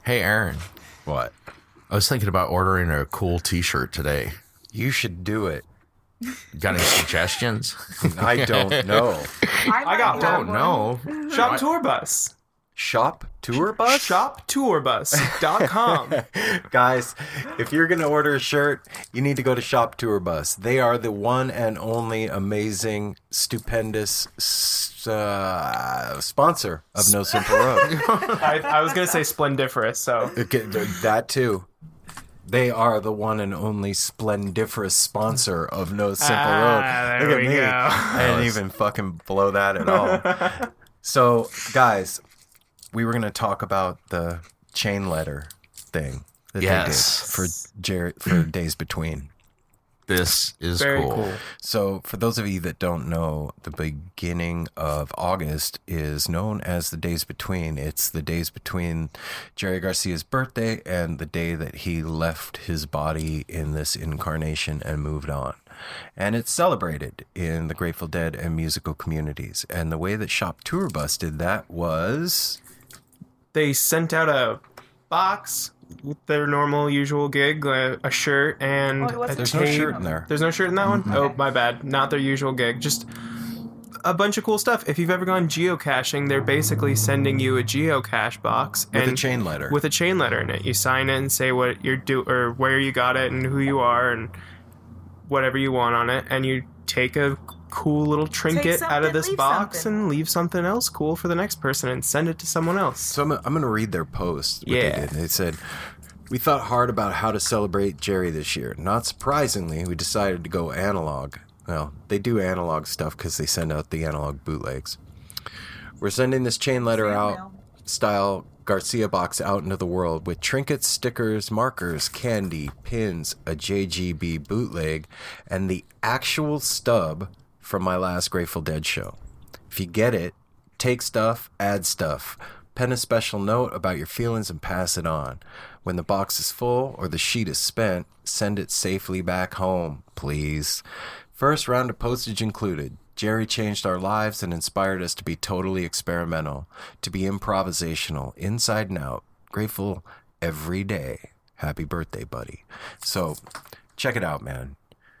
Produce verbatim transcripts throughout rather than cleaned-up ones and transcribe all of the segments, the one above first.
Hey, Aaron. What? I was thinking about ordering a cool T-shirt today. You should do it. Got any suggestions? I don't know. I, I got don't one. know. Shop I- Tour Bus. Shop tour bus? shop tour bus dot com. Guys, if you're going to order a shirt, you need to go to Shop Tour Bus. They are the one and only amazing, stupendous uh, sponsor of No Simple Road. I, I was going to say splendiferous, so. Okay, that too. They are the one and only splendiferous sponsor of No Simple Ah, Road. there Look at we me. go. I didn't even fucking blow that at all. So, guys, we were going to talk about the chain letter thing that Yes. they did for Jer- for Days Between. This is Very cool. cool. So, for those of you that don't know, the beginning of August is known as the Days Between. It's the days between Jerry Garcia's birthday and the day that he left his body in this incarnation and moved on. And it's celebrated in the Grateful Dead and musical communities. And the way that Shop Tour Bus did that was... They sent out a box with their normal, usual gig, a, a shirt, and Oh, it wasn't a There's no tape. shirt in there. There's no shirt in that one? Oh, my bad. Not their usual gig. Just a bunch of cool stuff. If you've ever gone geocaching, they're basically sending you a geocache box. With and a chain letter. With a chain letter in it. You sign it and say what you're do or where you got it and who you are and whatever you want on it. And you take a cool little trinket out of something, this leave box something. and leave something else cool for the next person and send it to someone else. So I'm, I'm going to read their post. What Yeah. they did. They said, we thought hard about how to celebrate Jerry this year. Not surprisingly, we decided to go analog. Well, they do analog stuff because they send out the analog bootlegs. We're sending this chain letter Fan out mail. style Garcia box out into the world with trinkets, stickers, markers, candy, pins, a J G B bootleg, and the actual stub from my last Grateful Dead show. If you get it, take stuff, add stuff. Pen a special note about your feelings and pass it on. When the box is full or the sheet is spent, send it safely back home, please. First round of postage included. Jerry changed our lives and inspired us to be totally experimental, to be improvisational, inside and out, grateful every day. Happy birthday, buddy. So, check it out, man.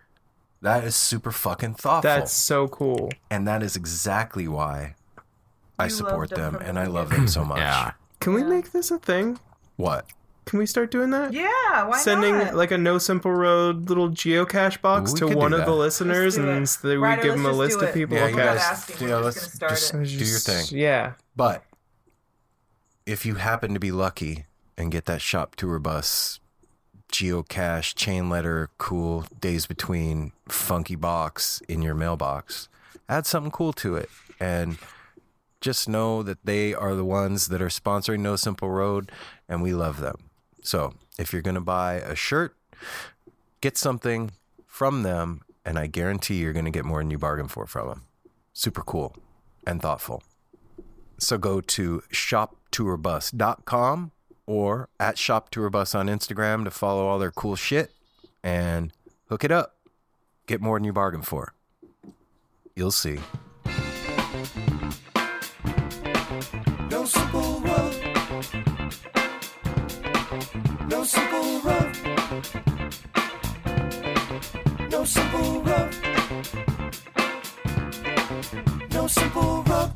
That is super fucking thoughtful. That's so cool. And that is exactly why I You support loved them them from and the I love them so much. Yeah. Can we make this a thing? What? Can we start doing that? Yeah, why Sending not? like a No Simple Road little geocache box Ooh, we to could one do of the that. listeners, Let's do and it. so that we Ryder, give them a let's list just do of it. people. Yeah, okay. you We're not guys, asking, yeah, we're let's just gonna just start do your thing. Yeah. But if you happen to be lucky and get that Shop Tour Bus geocache chain letter cool Days Between funky box in your mailbox, add something cool to it and just know that they are the ones that are sponsoring No Simple Road and we love them. So if you're going to buy a shirt, get something from them and I guarantee you're going to get more than you bargain for from them. Super cool and thoughtful. So go to shop tour bus dot com or at Shop Tour Bus on Instagram to follow all their cool shit and hook it up. Get more than you bargain for. You'll see. No simple road. No simple road. No simple road. No simple road.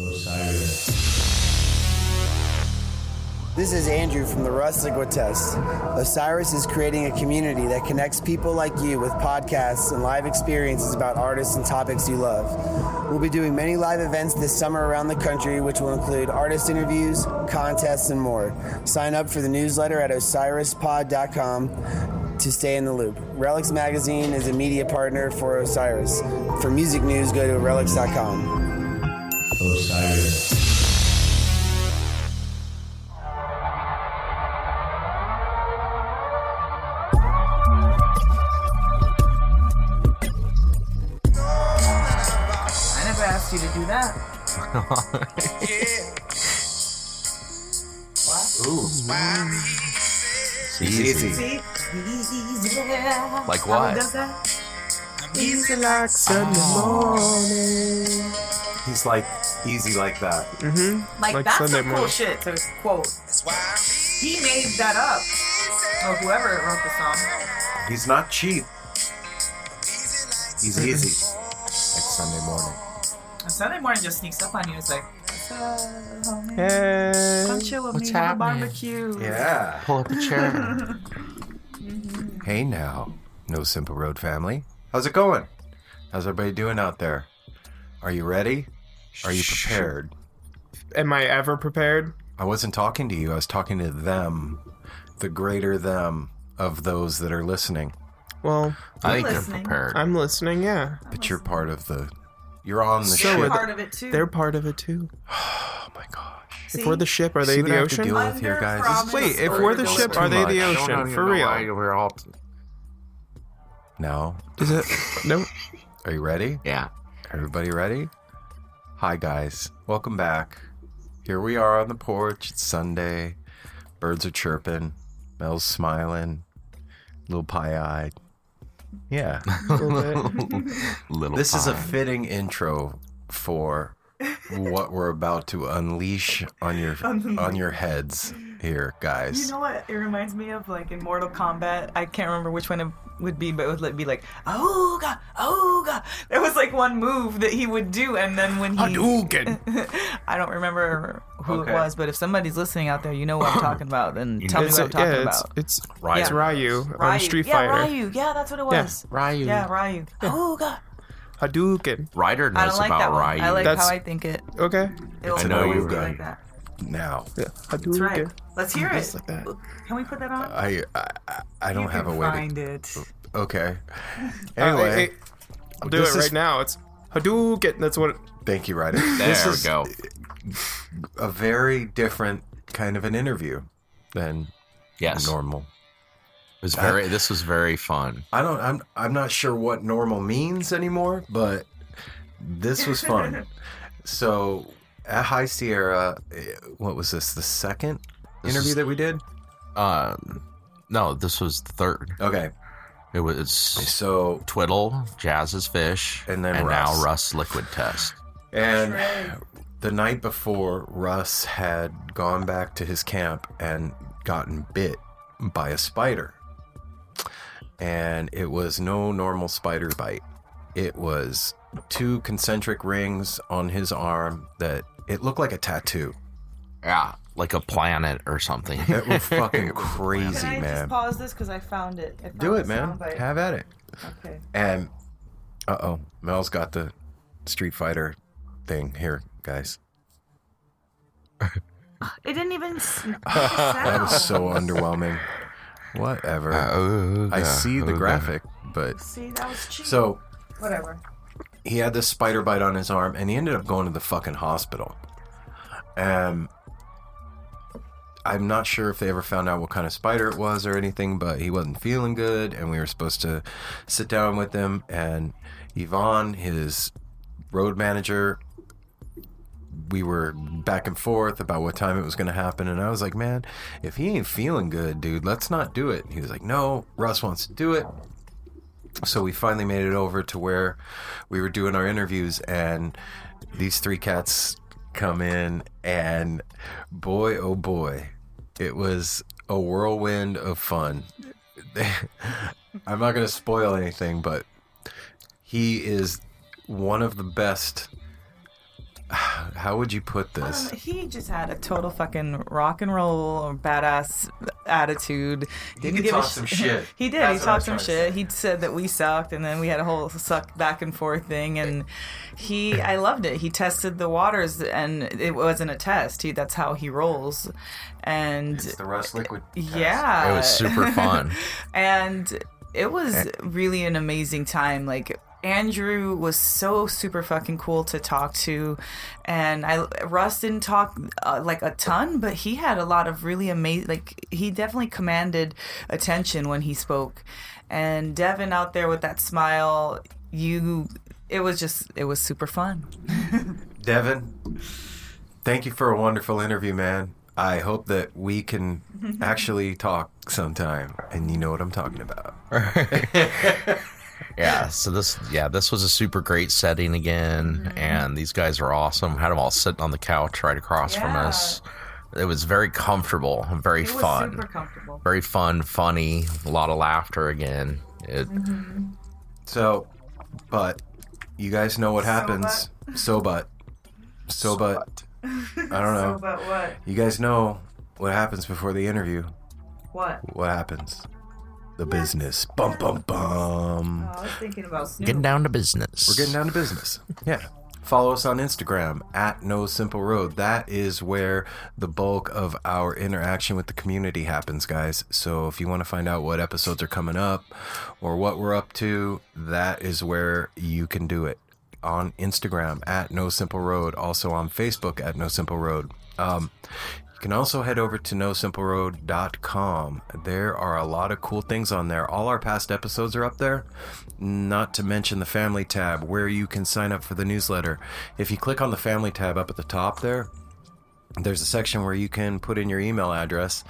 This is Andrew from the Russ Liquid Test. Osiris is creating a community that connects people like you with podcasts and live experiences about artists and topics you love. We'll be doing many live events this summer around the country, which will include artist interviews, contests, and more. Sign up for the newsletter at osiris pod dot com to stay in the loop. Relics Magazine is a media partner for Osiris. For music news, go to relics dot com. Osiris. I never asked you to do that. Ooh. Easy. See? Easy. Like How what? he does that? Easy like Sunday morning. He's like easy like that. Mm-hmm. Like, Like that's Sunday some cool morning. shit to quote. That's why I He made that up. Or whoever wrote the song. He's not cheap. He's easy. Like Sunday morning. And Sunday morning just sneaks up on you. It's like, what's up, homie? Hey, Come chill with what's me. Have a happening? barbecue. Yeah. Pull up a chair. Hey now, No Simple Road family. How's it going? How's everybody doing out there? Are you ready? Are you prepared? Am I ever prepared? I wasn't talking to you. I was talking to them, the greater them of those that are listening. Well, I think listening. they're prepared. I'm listening, yeah. But you're part of the... You're on the So ship. You're are part of it too. They're part of it too. Oh my gosh. See? If we're the ship, are See they what the I have to ocean? deal with here, guys? Under Wait, if promise, we're the over ship, too are they the much. ocean? Don't even For know real? why we're all. Now, Is it? No. are you ready? Yeah. Everybody ready? Hi, guys. Welcome back. Here we are on the porch. It's Sunday. Birds are chirping. Mel's smiling. Little pie-eyed. Yeah. A little bit. Little. This is a pie. fitting intro for what we're about to unleash on your on your heads here, guys. You know what it reminds me of? Like in Mortal Kombat, I can't remember which one it would be, but it would be like, Ooga, Ooga. There was like one move that he would do, and then when he... Hadouken. I don't remember who Okay. it was, but if somebody's listening out there, you know what I'm talking about, then tell me It's, what I'm talking yeah, it's, about. it's, Ryu. it's Ryu on Ryu. Street yeah, Fighter. Ryu. Yeah, that's what it was. Ryu. Yeah, Ryu. Ooga. Hadouken. Ryder I knows don't like about that one. Ryu. I like That's- how I think it. Okay. It'll I know always you be got like it. that. Now, Yeah. That's right. Hadouken. Let's hear it. Just like that. Can we put that on? I I, I don't you have can a way find to. it. Okay. Uh, Anyway, hey, hey, I'll do this it is- right now. It's Hadouken. That's what. It, thank you, Ryder. There This we is go. a very different kind of an interview than Yes. normal. It was very. This was very fun. I don't. I'm. I'm not sure what normal means anymore, but this was fun. So at High Sierra, eh, what was this? The second This interview is- that we did. Um, no, this was the third. Okay, It was so Twiddle, Jazz's Fish, And then and Russ. now Russ Liquid Test. and the night before, Russ had gone back to his camp and gotten bit by a spider, and it was no normal spider bite. It was two concentric rings on his arm that it looked like a tattoo. Yeah, like a planet or something. That was fucking crazy, Can I man. just pause this because I found it? I found Do it, the man. soundbite. Have at it. Okay. And uh oh, Mel's got the Street Fighter thing here, guys. It didn't even. s- That was so underwhelming. Whatever. Oh, I see the graphic, but See, that was cheap. so Whatever. he had this spider bite on his arm, and he ended up going to the fucking hospital. Um, I'm not sure if they ever found out what kind of spider it was or anything, but he wasn't feeling good, and we were supposed to sit down with him. And Yvonne, his road manager, we were back and forth about what time it was going to happen, and I was like, man, if he ain't feeling good, dude, let's not do it. And he was like, no, Russ wants to do it. So we finally made it over to where we were doing our interviews, and these three cats come in, and boy, oh boy, it was a whirlwind of fun. I'm not going to spoil anything, but he is one of the best. How would you put this? Um, he just had a total fucking rock and roll badass attitude. Didn't could give talk a sh- some shit. He did. That's he what I'm talked some trying to shit. say. He said that we sucked, and then we had a whole suck back and forth thing. And he, I loved it. He tested the waters, and it wasn't a test. He, that's how he rolls. And It's the Russ Liquid. test. yeah, It was super fun. and it was really an amazing time. Like Andrew was so super fucking cool to talk to, and I Russ didn't talk uh, like a ton, but he had a lot of really amazing. Like he definitely commanded attention when he spoke, and Devin out there with that smile, you. It was just it was super fun. Devin, thank you for a wonderful interview, man. I hope that we can actually talk sometime, and you know what I'm talking about. Yeah, so this yeah, this was a super great setting again, and these guys are awesome. Had them all sitting on the couch right across from Yeah. us. It was very comfortable, very It was fun, super comfortable. very fun, funny, a lot of laughter again. It, So, but you guys know what So happens. So but. So but. I don't know. So, but what? You guys know what happens before the interview. What? What happens? The business. Bum bum bum. Oh, I was thinking about Snoop. getting down to business. We're getting down to business. Yeah. Follow us on Instagram at No Simple Road. That is where the bulk of our interaction with the community happens, guys. So if you want to find out what episodes are coming up or what we're up to, that is where you can do it. On Instagram at No Simple Road. Also on Facebook at No Simple Road. Um, you can also head over to no simple road dot com. There are a lot of cool things on there. All our past episodes are up there. Not to mention the family tab where you can sign up for the newsletter. If you click on the family tab up at the top there, there's a section where you can put in your email address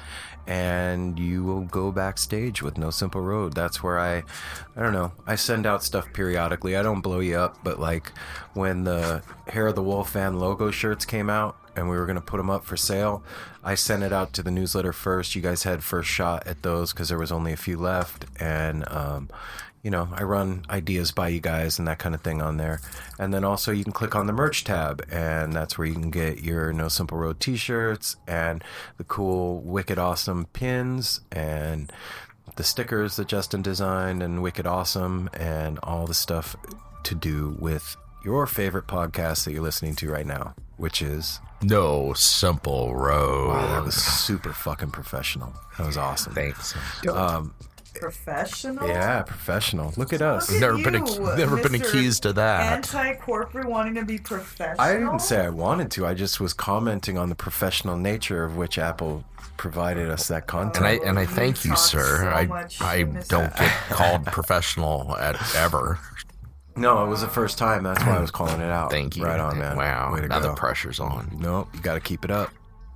and you will go backstage with No Simple Road. That's where I, I don't know, I send out stuff periodically. I don't blow you up, but like when the Hair of the Wolf fan logo shirts came out and we were going to put them up for sale, I sent it out to the newsletter first. You guys had first shot at those because there was only a few left. And, um, you know, I run ideas by you guys and that kind of thing on there. And then also you can click on the merch tab, and that's where you can get your No Simple Road t-shirts and the cool Wicked Awesome pins and the stickers that Justin designed and Wicked Awesome and all the stuff to do with your favorite podcast that you're listening to right now, which is... No Simple Road. Wow, that was super fucking professional. That was awesome. Thanks. Um, Professional? yeah, professional. Look at us. Look at Never been you, ac- never been Mister accused of that. Anti-corporate wanting to be professional? I didn't say I wanted to. I just was commenting on the professional nature of which Apple provided us that content. And I and I thank you, talk sir. so I much, I Mister don't get called professional at ever. No, it was the first time. That's why I was calling it out. Thank you. Right on, man. Wow. Way to Now go. the pressure's on. Nope, you got to keep it up.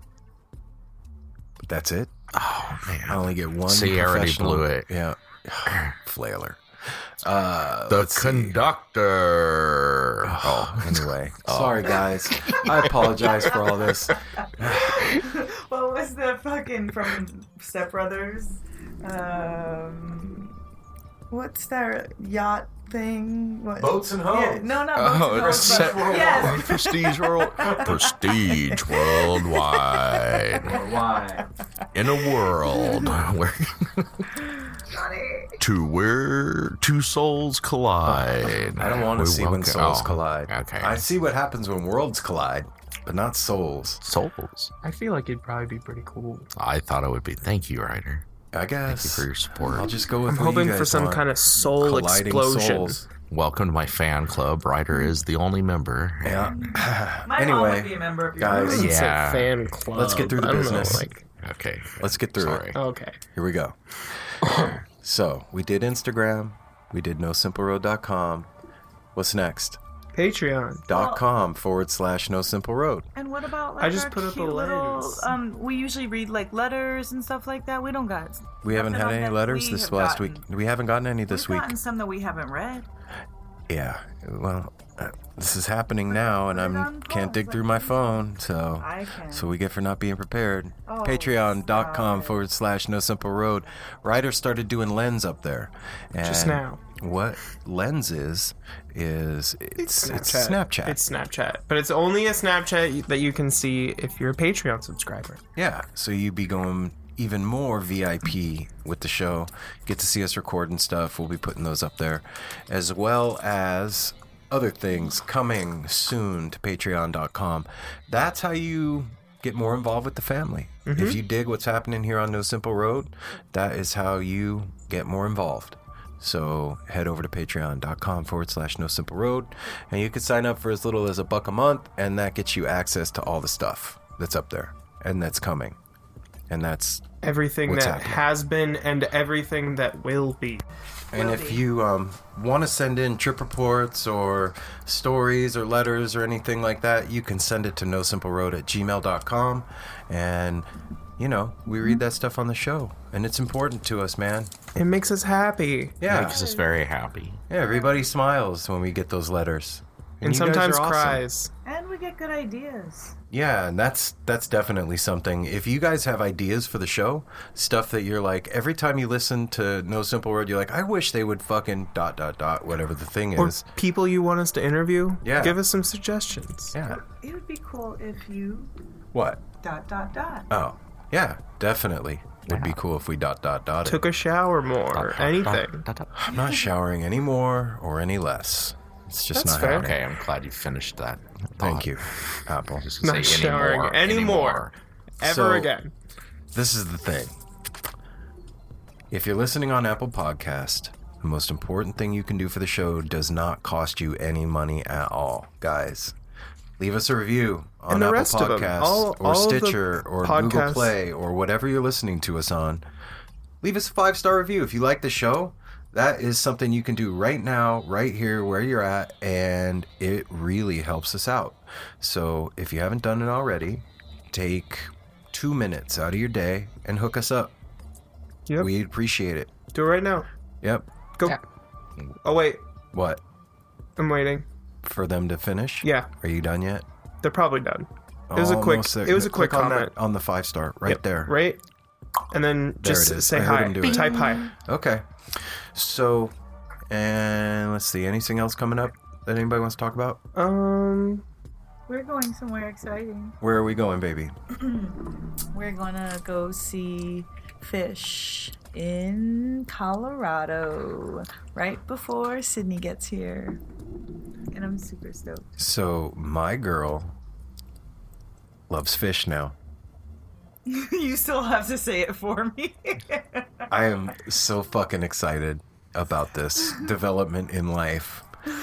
But that's it. Oh man. I only get one. See, I already professional- blew it. Yeah, flailer. Uh, The let's see. conductor. Oh, anyway. Sorry, guys. I apologize for all this. What was the fucking from Step Brothers? Um, what's that yacht thing? What? Boats and hoes. Yeah, no, not boats Oh, and it's hoes. set- But, yes. Prestige world. Prestige worldwide. Why? In a world where two where two souls collide. I don't want to We see when welcome- souls oh, collide. Okay. I see what happens when worlds collide, but not souls. Souls. I feel like it'd probably be pretty cool. I thought it would be. Thank you, Ryder. I Thank you guess. for your support. I'll just go with I'm what you hoping guys for some want. kind of soul Colliding explosion. souls. Welcome to my fan club. Ryder is the only member. Yeah. My mom would be anyway, a member of guys, yours. It's Yeah. a fan club. Let's get through the I don't know, business. like, Okay. let's get through Sorry. it. okay. Here we go. So we did Instagram. We did no simple road dot com. What's next? Patreon. Dot com forward slash no simple road. And what about like I just our put up cute the little, letters. um we usually read like letters and stuff like that. We don't got We haven't nothing had on any that letters we this have last gotten. week. We haven't gotten any this We've week. gotten some that we haven't read. Yeah. Well, uh, this is happening now, and Put it I on can't pause, dig like through my you. phone. So, I can. so we get for not being prepared. Oh, Patreon dot com stop it. forward slash no simple road. Ryder started doing Lens up there. And Just now. What Lens is is it's it's Snapchat. It's Snapchat. But it's only a Snapchat that you can see if you're a Patreon subscriber. Yeah, so you'd be going even more V I P with the show. Get to see us record and stuff. We'll be putting those up there, as well as other things coming soon to patreon dot com. That's how you get more involved with the family. If you dig what's happening here on No Simple Road, that is how you get more involved. So head over to patreon dot com forward slash no simple road, and you can sign up for as little as a buck a month, and that gets you access to all the stuff that's up there and that's coming. And that's Everything What's that happening? has been and everything that will be. and if you um, want to send in trip reports or stories or letters or anything like that, you can send it to no simple road at gmail dot com, and you know, we read that stuff on the show, and it's important to us, man. It makes us happy. Yeah, Makes us very happy. yeah. Everybody smiles when we get those letters, And you guys sometimes are awesome. cries. And we we get good ideas. Yeah, and that's that's definitely something. If you guys have ideas for the show, stuff that you're like, every time you listen to No Simple Road, you're like, I wish they would fucking dot, dot, dot, whatever the thing Or is. people you want us to interview, Yeah. give us some suggestions. Yeah. It would be cool if you What? dot dot dot. Oh, yeah, definitely. Would be cool if we dot, dot, dot it. Took a shower more, or anything. I'm not showering any more or any less. It's just That's not fair. happening. Okay, I'm glad you finished that. Thank you, Apple. Just gonna Not say showering anymore, anymore. Ever So- again. This is the thing. If you're listening on Apple Podcast, the most important thing you can do for the show does not cost you any money at all, guys. Leave us a review on And the Apple rest of them. Podcasts All- or all of the Stitcher or Google podcasts. Play or whatever you're listening to us on. Leave us a five-star review. If you like the show, that is something you can do right now, right here, where you're at, and it really helps us out. So if you haven't done it already, take two minutes out of your day and hook us up. Yep. We'd appreciate it. Do it right now. Yep. Go. Oh, wait. What? I'm waiting. For them to finish? Yeah. Are you done yet? They're probably done. It was a quick. Almost there. It was a quick Click on comment. that- on the five star right Yep, there. Right. And then There just it is. say I heard hi. him do it. Type hi. Okay. So, and let's see. Anything else coming up that anybody wants to talk about? Um. We're going somewhere exciting. Where are we going, baby? We're gonna go see Fish in Colorado right before Sydney gets here. And I'm super stoked. So, my girl loves Fish now. You still have to say it for me. I am so fucking excited about this development in life.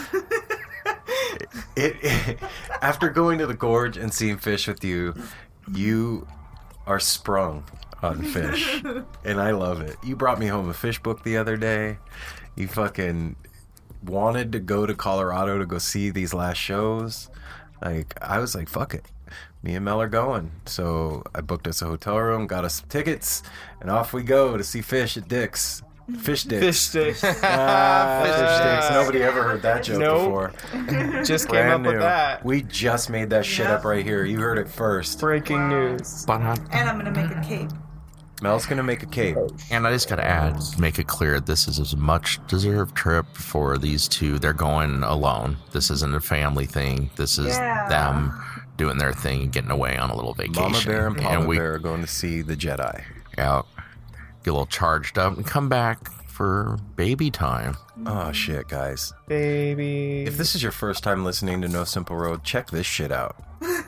It, it after going to the gorge and seeing Fish with you, you are sprung on Fish, and I love it. You brought me home a fish book the other day. You fucking wanted to go to Colorado to go see these last shows. Like, I was like, fuck it. Me and Mel are going. So I booked us a hotel room, got us some tickets, and off we go to see Fish at Dick's. Fish Dick's. Fish sticks. Ah, Fish Dick's. Nobody ever heard that joke Nope. before. Just came up Brand with new. that. We just made that shit Yeah. up right here. You heard it first. Breaking news. But uh, And I'm gonna make a cake. Mel's gonna make a cake. and I just gotta add, make it clear, this is a much deserved trip for these two. They're going alone. This isn't a family thing. This is Yeah. them doing their thing and getting away on a little vacation. Mama Bear and Papa we Bear are going to see the Jedi. out, get a little charged up, and come back for baby time. Oh shit, guys. Baby. If this is your first time listening to No Simple Road, check this shit out.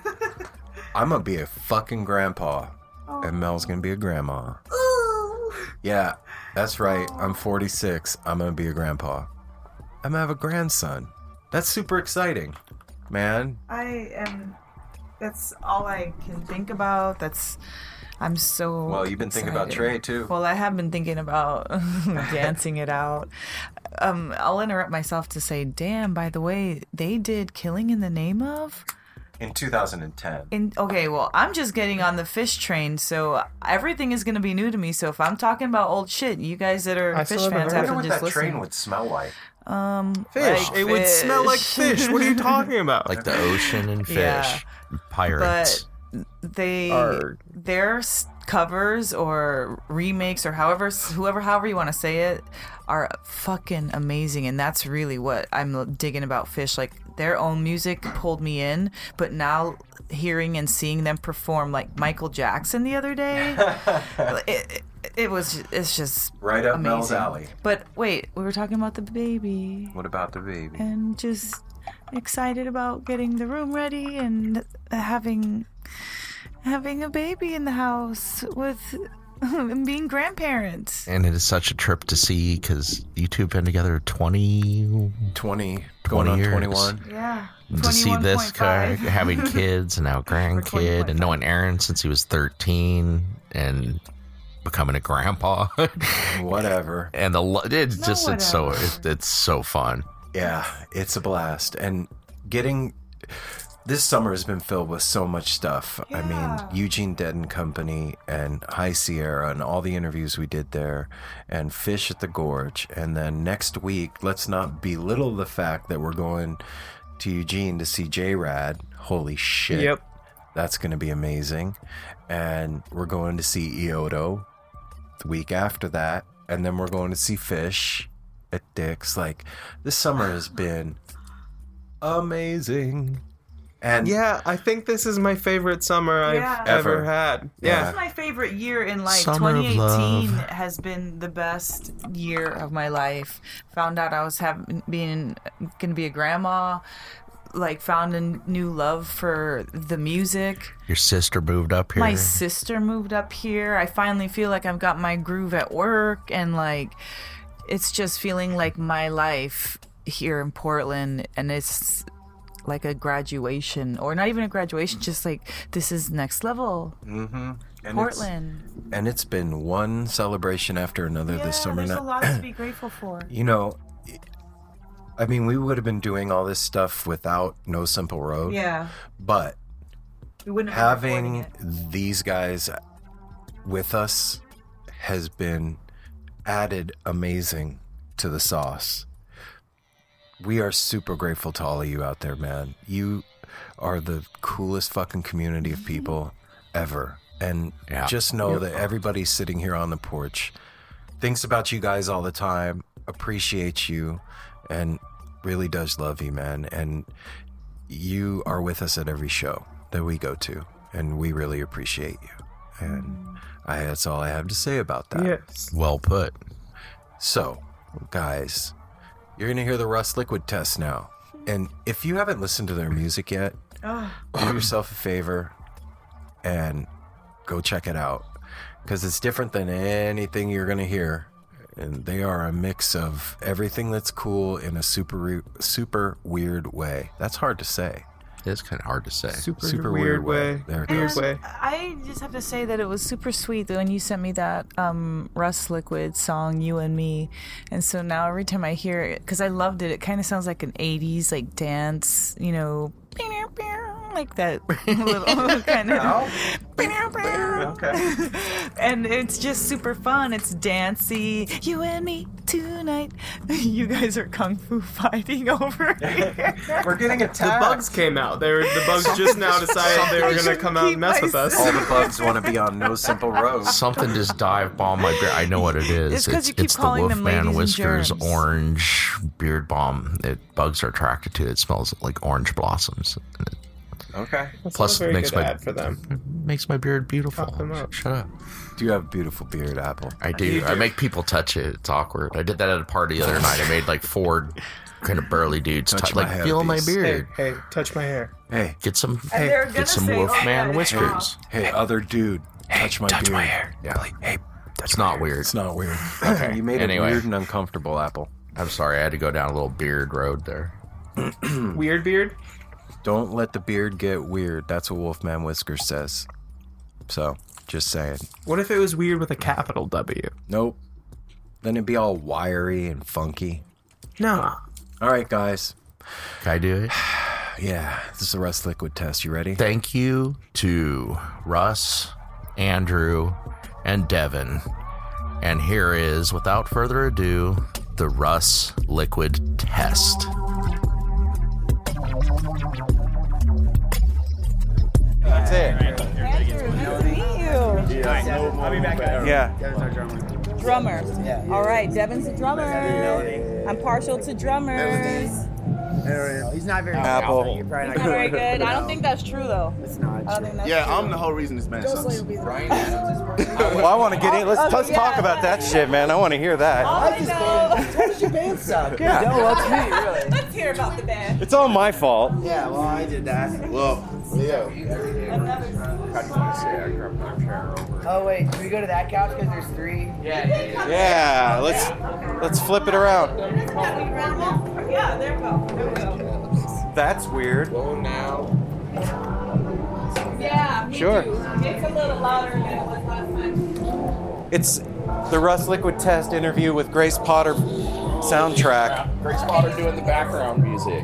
I'm gonna be a fucking grandpa, and Mel's gonna be a grandma. Yeah, that's right. I'm forty-six. I'm gonna be a grandpa. I'm gonna have a grandson. That's super exciting, man. I am. That's all I can think about. That's. I'm so. Well, you've been thinking about excited. Trey too. Well, I have been thinking about dancing it out. Um, I'll interrupt myself to say, damn, by the way, they did Killing in the Name of? In two thousand ten. In, okay, well, I'm just getting on the Fish train, so everything is going to be new to me. So if I'm talking about old shit, you guys that are I still Fish haven't fans heard have I to wonder what just that listen. train would smell like. Fish. Like It would smell like fish. fish. What are you talking about? Like the ocean and fish. Yeah. Pirates. But they Arg. their s- covers or remakes or however whoever however you want to say it are fucking amazing, and that's really what I'm digging about Fish. Like, their own music pulled me in, but now hearing and seeing them perform like Michael Jackson the other day, it, it, it was it's just Right up amazing. Mel's alley. But wait, we were talking about the baby What about the baby? and just excited about getting the room ready and having having a baby in the house with and being grandparents. And it is such a trip to see because you two have been together twenty twenty, going on years. twenty-one. Yeah. to see this guy twenty-one point five. having kids and now grandkid twenty point and knowing Aaron since he was thirteen and becoming a grandpa Whatever. and the lo- it's No, just it's so whatever. it, it's so fun. Yeah, it's a blast. And getting this summer has been filled with so much stuff. I Yeah. mean, Eugene Dead and Company and High Sierra and all the interviews we did there and Fish at the Gorge. And then next week, let's not belittle the fact that we're going to Eugene to see J-Rad. Holy shit. Yep. That's going to be amazing. And we're going to see Ioto the week after that. And then we're going to see Fish at Dick's. Like, this summer has been amazing. And Yeah, I think this is my favorite summer I've Yeah. ever Ever. had. Yeah. Yeah. This is my favorite year in life. Summer of twenty eighteen love. has been the best year of my life. Found out I was having being going to be a grandma. Like, found a new love for the music. Your sister moved up here. My sister moved up here. I finally feel like I've got my groove at work, and like it's just feeling like my life here in Portland, and it's like a graduation, or not even a graduation, just like this is next level. Mm-hmm. And Portland. It's, and it's been one celebration after another Yeah, this summer. there's now. a lot to be grateful for. You know, I mean, we would have been doing all this stuff without No Simple Road. Yeah, But we wouldn't have been recording having it. these guys with us has been added amazing to the sauce. We are super grateful to all of you out there, man. You are the coolest fucking community of people ever. And Yeah. just know that everybody sitting here on the porch thinks about you guys all the time, appreciates you, and really does love you, man. And you are with us at every show that we go to, and we really appreciate you. And I, that's all I have to say about that. Yes. Well put. So, guys, you're going to hear the Rust Liquid test now. And if you haven't listened to their music yet, do yourself a favor and go check it out. Because it's different than anything you're going to hear. And they are a mix of everything that's cool in a super, re- super weird way. That's hard to say. It's kind of hard to say. Super, Super weird, weird way. way. There it Weird goes. way. I just have to say that it was super sweet when you sent me that um, Rust Liquid song, You and Me. And so now every time I hear it, because I loved it, it kind of sounds like an eighties like dance, you know, like that little kind of. Okay. And it's just super fun. It's dancey. You and me tonight. You guys are kung fu fighting over here. We're getting The attacked. bugs came out. They were the bugs just now decided they were gonna come out and mess with us. All the bugs want to be on No Simple Road. Something just dive bomb my beard. I know what it is. It's 'cause you keep it's the calling them Wolfman ladies and Whiskers germs. orange beard balm that bugs are attracted to. It smells like orange blossoms. And it Okay. That's Plus, not a very makes good my- ad for them. makes my beard beautiful. Pop them up. Shut up. Do you have a beautiful beard, Apple? I do. I make people touch it. It's awkward. I did that at a party the other night. I made like four kind of burly dudes Touch touch, my like hair feel my piece. Hey, beard. hey, touch my hair. Hey, Get some. And they're gonna Get some say, oh, Wolfman yeah, it's whiskers. hey, other dude, touch my touch beard. my hair. Yeah. Hey, It's not weird. it's not weird. Okay. You made Anyway. it weird and uncomfortable, Apple. I'm sorry. I had to go down a little beard road there. Weird beard. Don't let the beard get weird. That's what Wolfman Whiskers says. So, just saying. What if it was weird with a capital W? Nope. Then it'd be all wiry and funky. No. All right, guys. Can I do it? Yeah, this is the Rust Liquid test. You ready? Thank you to Russ, Andrew, and Devin. And here is, without further ado, the Russ Liquid test. That's it. Yeah. Drummer. All right, Devin's a drummer. I'm partial to drummers. He's not very Apple. You're probably Not very good. I don't think that's true though. It's not. I don't think that's Yeah, true. I'm the whole reason this man sucks. Well, I want to get in. Let's Oh, let's yeah. talk about that shit, man. I want to hear that. I know. What does your band suck? Yeah. No, well, it's me, really. Let's hear about the band. It's all my fault. Yeah, well, I did that. Well, yeah. Oh, wait, do we go to that couch because there's three? Yeah. Let's let's flip it around. Yeah, there we go. There we go. That's weird. Yeah, me Sure. too. It's a little louder than it was last time. It's the Rust Liquid test interview with Grace Potter soundtrack. Grace Potter doing the background music.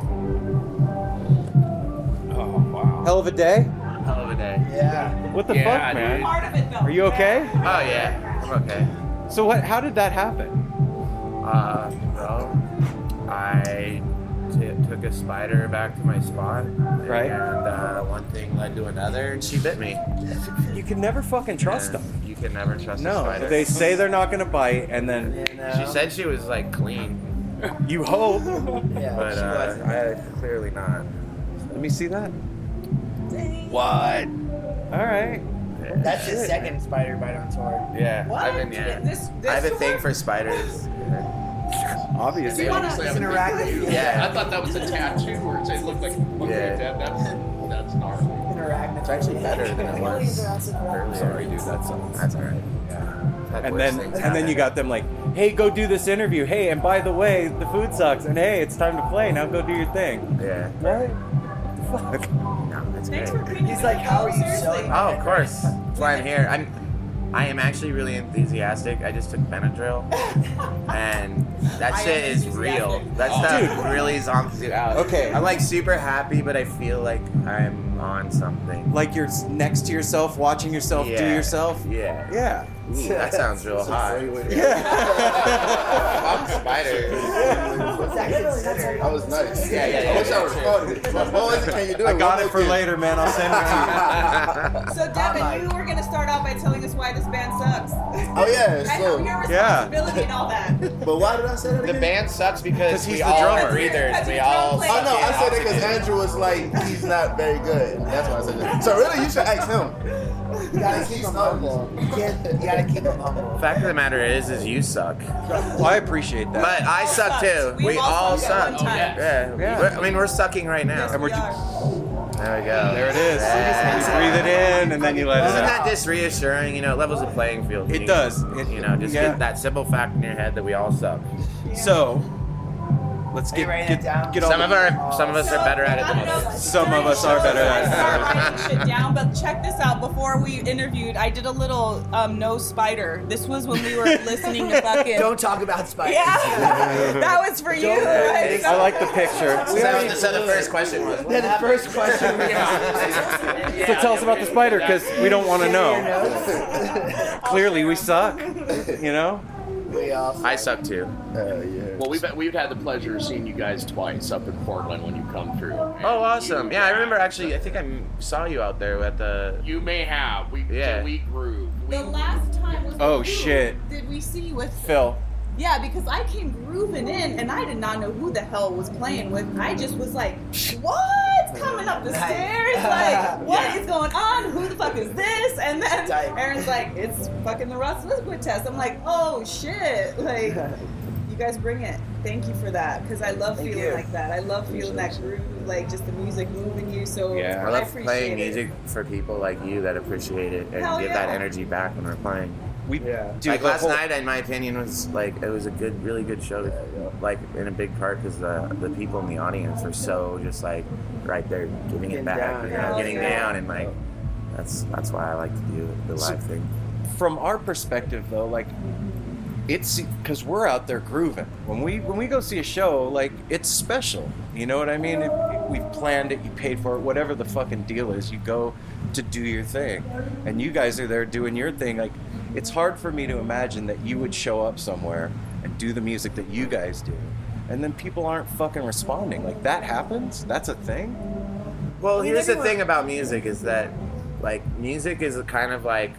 Oh, wow. Hell of a day. Hell of a day. Yeah. What the Yeah, fuck, man? Part of it though. Are you okay? Oh, yeah. I'm okay. So what? How did that happen? Uh, well, I t- took took a spider back to my spot. Right. And uh, one thing led to another, and she bit me. You can never fucking trust And them. You can never trust a No, spider. they say they're not gonna bite, and then She said she was like clean, you hope. Yeah, but she uh, wasn't. I, clearly not. Let me see that. What? All right. That's his second spider bite on tour. Yeah, What? I've been yeah. This, this I have a tour? thing for spiders. Obviously. Obviously, It's an arachnid. Yeah. I thought that was a tattoo or it looked like okay, Yeah. that, that's that's gnarly. An arachnid. It's actually better than it was earlier. Sorry, dude. That sucks. That's alright. Yeah. Had And worse then things and then happen. you got them like, hey, go do this interview. Hey, and by the way, the food sucks. And hey, it's time to play. Now go do your thing. Yeah. What? Fuck. No, it's Thanks great. for being He's like, how are you Seriously. selling? Oh, of course. That's why I'm here. I'm. I am actually really enthusiastic. I just took Benadryl, and that I shit am is real. enthusiastic. That stuff really zonked you out. Okay. I'm like super happy, but I feel like I'm on something. Like you're s- next to yourself, watching yourself do Yeah. yourself. Yeah. Yeah. Ooh, that sounds real hot. Yeah. I'm a spider. That was nice. Yeah, yeah, yeah. I wish I recorded it. What was it? Can you do it? I got One it for more kid. later, man. I'll send it to you. So Devin, you were gonna start off by telling us why this band sucks. Oh yeah, I so. know your Yeah. responsibility and all that. But why did I say that The again? band sucks because 'Cause he's we the all drummer. are breathers. Because We he's all. drum player. Oh no, I suck said in it because oxygen. Andrew was like, he's not very good. That's why I said that. So really, you should ask him. You gotta keep him humble. You can't. You gotta keep him humble. Fact of the matter is, is you suck. Well, I appreciate that. But I suck too. We We all all suck at suck. one time. Yeah. Yeah. We're- I mean, we're sucking right now. Yes, And we we're- are. There we go. There it is. Yeah. You breathe it in, and then you let it Isn't out. that just reassuring? You know, it levels the playing field. It You- does. It- you know, just yeah. get that simple fact in your head that we all suck. So, let's Are you get writing get, it down? get all Some the- of our, some of us are better at it than I don't know, others. Some of during us are shows, better at I it. start writing shit down, but check this out. Before we interviewed, I did a little um, no spider. This was when we were listening to fucking. Don't talk about spiders. Yeah, that was for you. Right? I like the picture. So, that was- so the first question was. Then the first question we asked. So tell us about the spider, because we don't want to know. Clearly, we suck. You know. We all. I suck too. Uh, yeah. Well, we've we've had the pleasure of seeing you guys twice up in Portland when you come through. And Oh, awesome. you- Yeah, I remember actually, I think I m- saw you out there at the. You may have. We Yeah. we groove. We, The last time was. Oh, with you. shit. Did we see you with Phil. Yeah, because I came grooving in and I did not know who the hell was playing with. I just was like, what? Coming up the stairs? Like, what is going on? Who the fuck is this? And then Tight. Aaron's like, it's fucking the Russ Liquid test. I'm like, oh shit. Like, you guys bring it. Thank you for that. Because I love Thank feeling you. like that. I love feeling that groove, like just the music moving you. So I I love appreciate playing it. music for people like you that appreciate it and Hell give yeah. that energy back when we're playing. We Yeah. dude, like the last whole- night, in my opinion, was like it was a good, really good show. Like in a big part because the the people in the audience were so just like right there, giving it Getting back, down, you know, yeah. getting Yeah. down, and like that's that's why I like to do the So- live thing. From our perspective, though, like it's because we're out there grooving. When we when we go see a show, like it's special. You know what I mean? It, it- we've planned it, you paid for it, whatever the fucking deal is. You go to do your thing, and you guys are there doing your thing. Like it's hard for me to imagine that you would show up somewhere and do the music that you guys do, and then people aren't fucking responding. Like that happens. That's a thing. Well, I mean, here's the everyone- thing about music is that, like, music is a kind of like,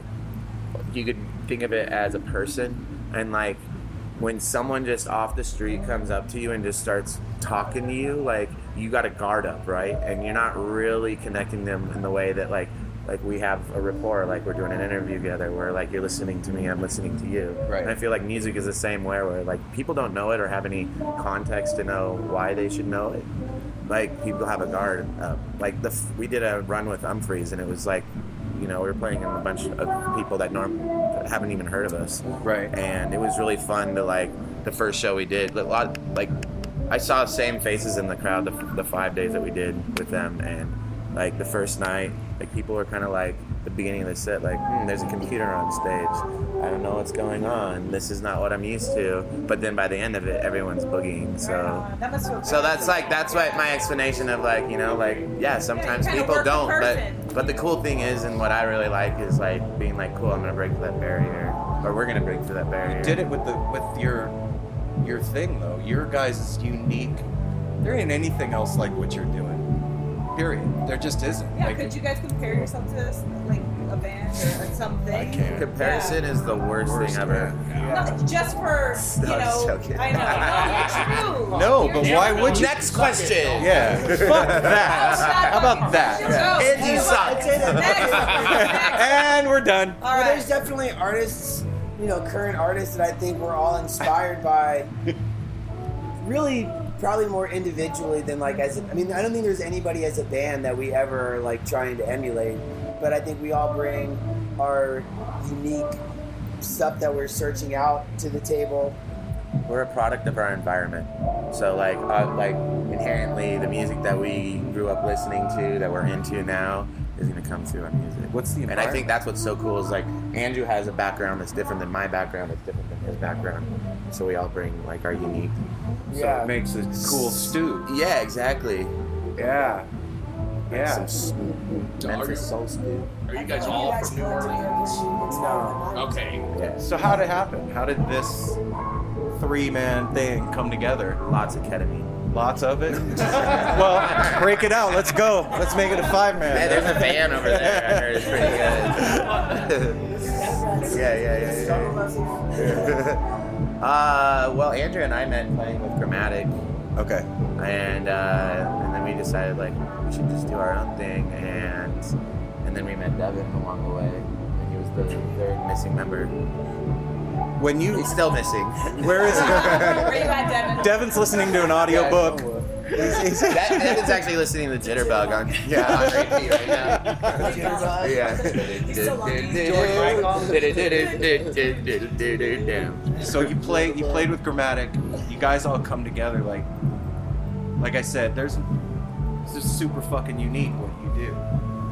you could think of it as a person, and like, when someone just off the street comes up to you and just starts talking to you, like, you got to guard up, right? And you're not really connecting them in the way that, like, like we have a rapport, like we're doing an interview together, where like you're listening to me, I'm listening to you. Right. And I feel like music is the same way, where like people don't know it or have any context to know why they should know it. Like people have a guard up. Like the f- we did a run with Humphreys, and it was like, you know, we were playing in a bunch of people that norm haven't even heard of us. Right. And it was really fun to like the first show we did. A lot like I saw the same faces in the crowd the, the five days that we did with them, and like the first night, like people were kind of like the beginning of the set, like hmm, there's a computer on stage. I don't know what's going on. This is not what I'm used to. But then by the end of it, everyone's boogieing. So. That must feel So that's like that's what my explanation of like, you know, like yeah, sometimes kinda people work in don't, person. but but the cool thing is, and what I really like is like being like, cool, I'm gonna break through that barrier, or we're gonna break through that barrier. You did it with the with your your thing though. Your guys' unique there ain't anything else like what you're doing. Period. There just isn't. Yeah, like, could you guys compare yourself to this, like a band or something? I can't. Comparison Yeah. is the worst, Worst thing ever. Not just for, you No, I'm just know, joking. I know. True. No, but why would you? Next question. Yeah. Fuck that. How about that? And you suck. And we're done. All Well, right. there's definitely artists, you know, current artists that I think we're all inspired by. Really, probably more individually than like as. A, I mean, I don't think there's anybody as a band that we ever like trying to emulate, but I think we all bring our unique stuff that we're searching out to the table. We're a product of our environment. So like uh, like inherently the music that we grew up listening to, that we're into now, is gonna come through our music. What's the And I think that's what's so cool is like Andrew has a background that's different than my background, that's different than his background. So we all bring like our unique. So Yeah. it makes a cool stew. Yeah, exactly. Yeah. Yeah. Some s- Memphis soul stew. Are you guys all from New Orleans? No. Okay. Yeah. So how did it happen? How did this three-man thing come together? Lots of ketamine. Lots of it? Well, break it out. Let's go. Let's make it a five-man. Man, there's a van over there. I heard it's pretty good. yeah, yeah, yeah, yeah. uh, well, Andrew and I met playing with Grammatic, Okay. and uh, and then we decided like we should just do our own thing, and and then we met Devin along the way, and he was the third missing member. When you, He's still missing. where is he? Where you at, Devin? Devin's listening to an audiobook. He's, he's, That, Devin's actually listening to Jitterbug on yeah on repeat right now. Yeah. so you play. You played with Grammatic. You guys all come together. Like, like I said, there's this is super fucking unique what you do,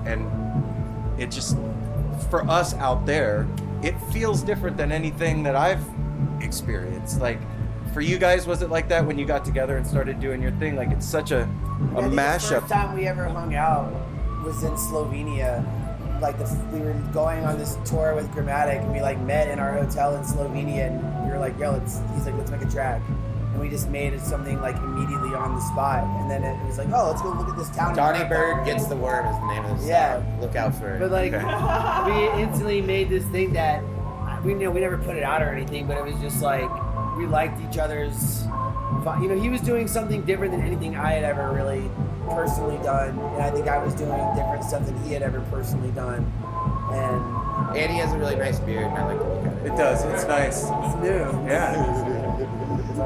and it just for us out there, it feels different than anything that I've experienced. Like, for you guys, was it like that when you got together and started doing your thing? Like, it's such a a I think The mashup. first time we ever hung out was in Slovenia. Like the, we were going on this tour with Grammatic, and we like met in our hotel in Slovenia, and we were like, "Yo, let's." He's like, "Let's make a track," and we just made it something like immediately on the spot. And then it was like, "Oh, let's go look at this town." Donnie Bird Gets the Worm is the name of the song. Yeah. Look out for it. But like, Okay. we instantly made this thing that we knew we never put it out or anything, but it was just like we liked each other's. vi- You know, he was doing something different than anything I had ever really personally done, and I think I was doing different stuff than he had ever personally done. And And he has a really nice beard, and I like to look at it. It does. It's nice. it's new. Yeah. But,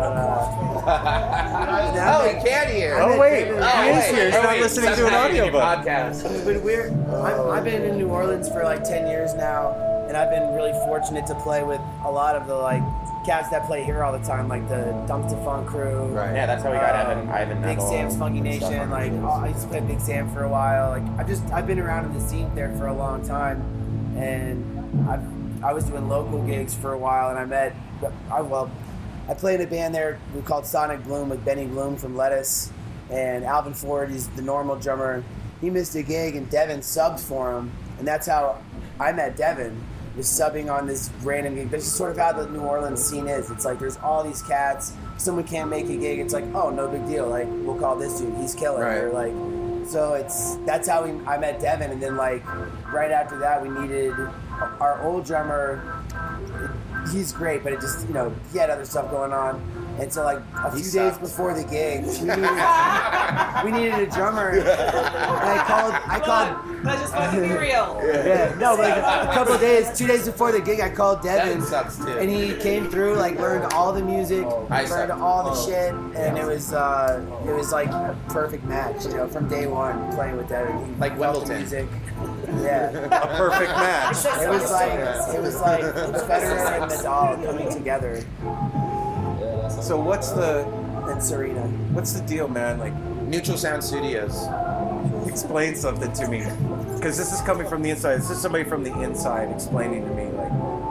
uh, Oh, he can't hear. Oh wait, Oh, he is wait. here. He's Oh, not wait. listening to an Sometime in your audiobook. podcast. It's been weird. I'm, I've been in New Orleans for like ten years now, and I've been really fortunate to play with a lot of the like cats that play here all the time, like the Dump to Funk crew. Right. Yeah, that's how we got uh, Evan. Ivan Big Neville Sam's Funky and stuff Nation. on Like the oh, I used to play Big Sam for a while. Like I've just I've been around in the scene there for a long time, and I've I was doing local gigs for a while, and I met I well. I played in a band there we called Sonic Bloom with Benny Bloom from Lettuce, and Alvin Ford is the normal drummer. He missed a gig and Devin subbed for him, and that's how I met Devin, was subbing on this random gig. That's just sort of how the New Orleans scene is. It's like there's all these cats. Someone can't make a gig. It's like, oh, no big deal. Like we'll call this dude. He's killer. Right. Or like, so it's that's how we I met Devin, and then like right after that we needed our old drummer. He's great, but it just, you know, he had other stuff going on. And so, like, a few days before the gig, we needed, we needed a drummer. And I called, I called. Let's just fucking be real. Yeah, no, but like a couple of days, two days before the gig, I called Devin. Devin sucks too. And he came through, like, learned all the music, I learned suck. all the shit. And it was, uh, it was like a perfect match, you know, from day one playing with Devin. He Like loved the Wimbledon. music. Yeah. A perfect match. It was like, it was like Federer and Nadal coming together. So what's the And Serena. what's the deal, man? Like, Neutral Sound Studios. explain something to me, because this is coming from the inside. This is somebody from the inside explaining to me. Like,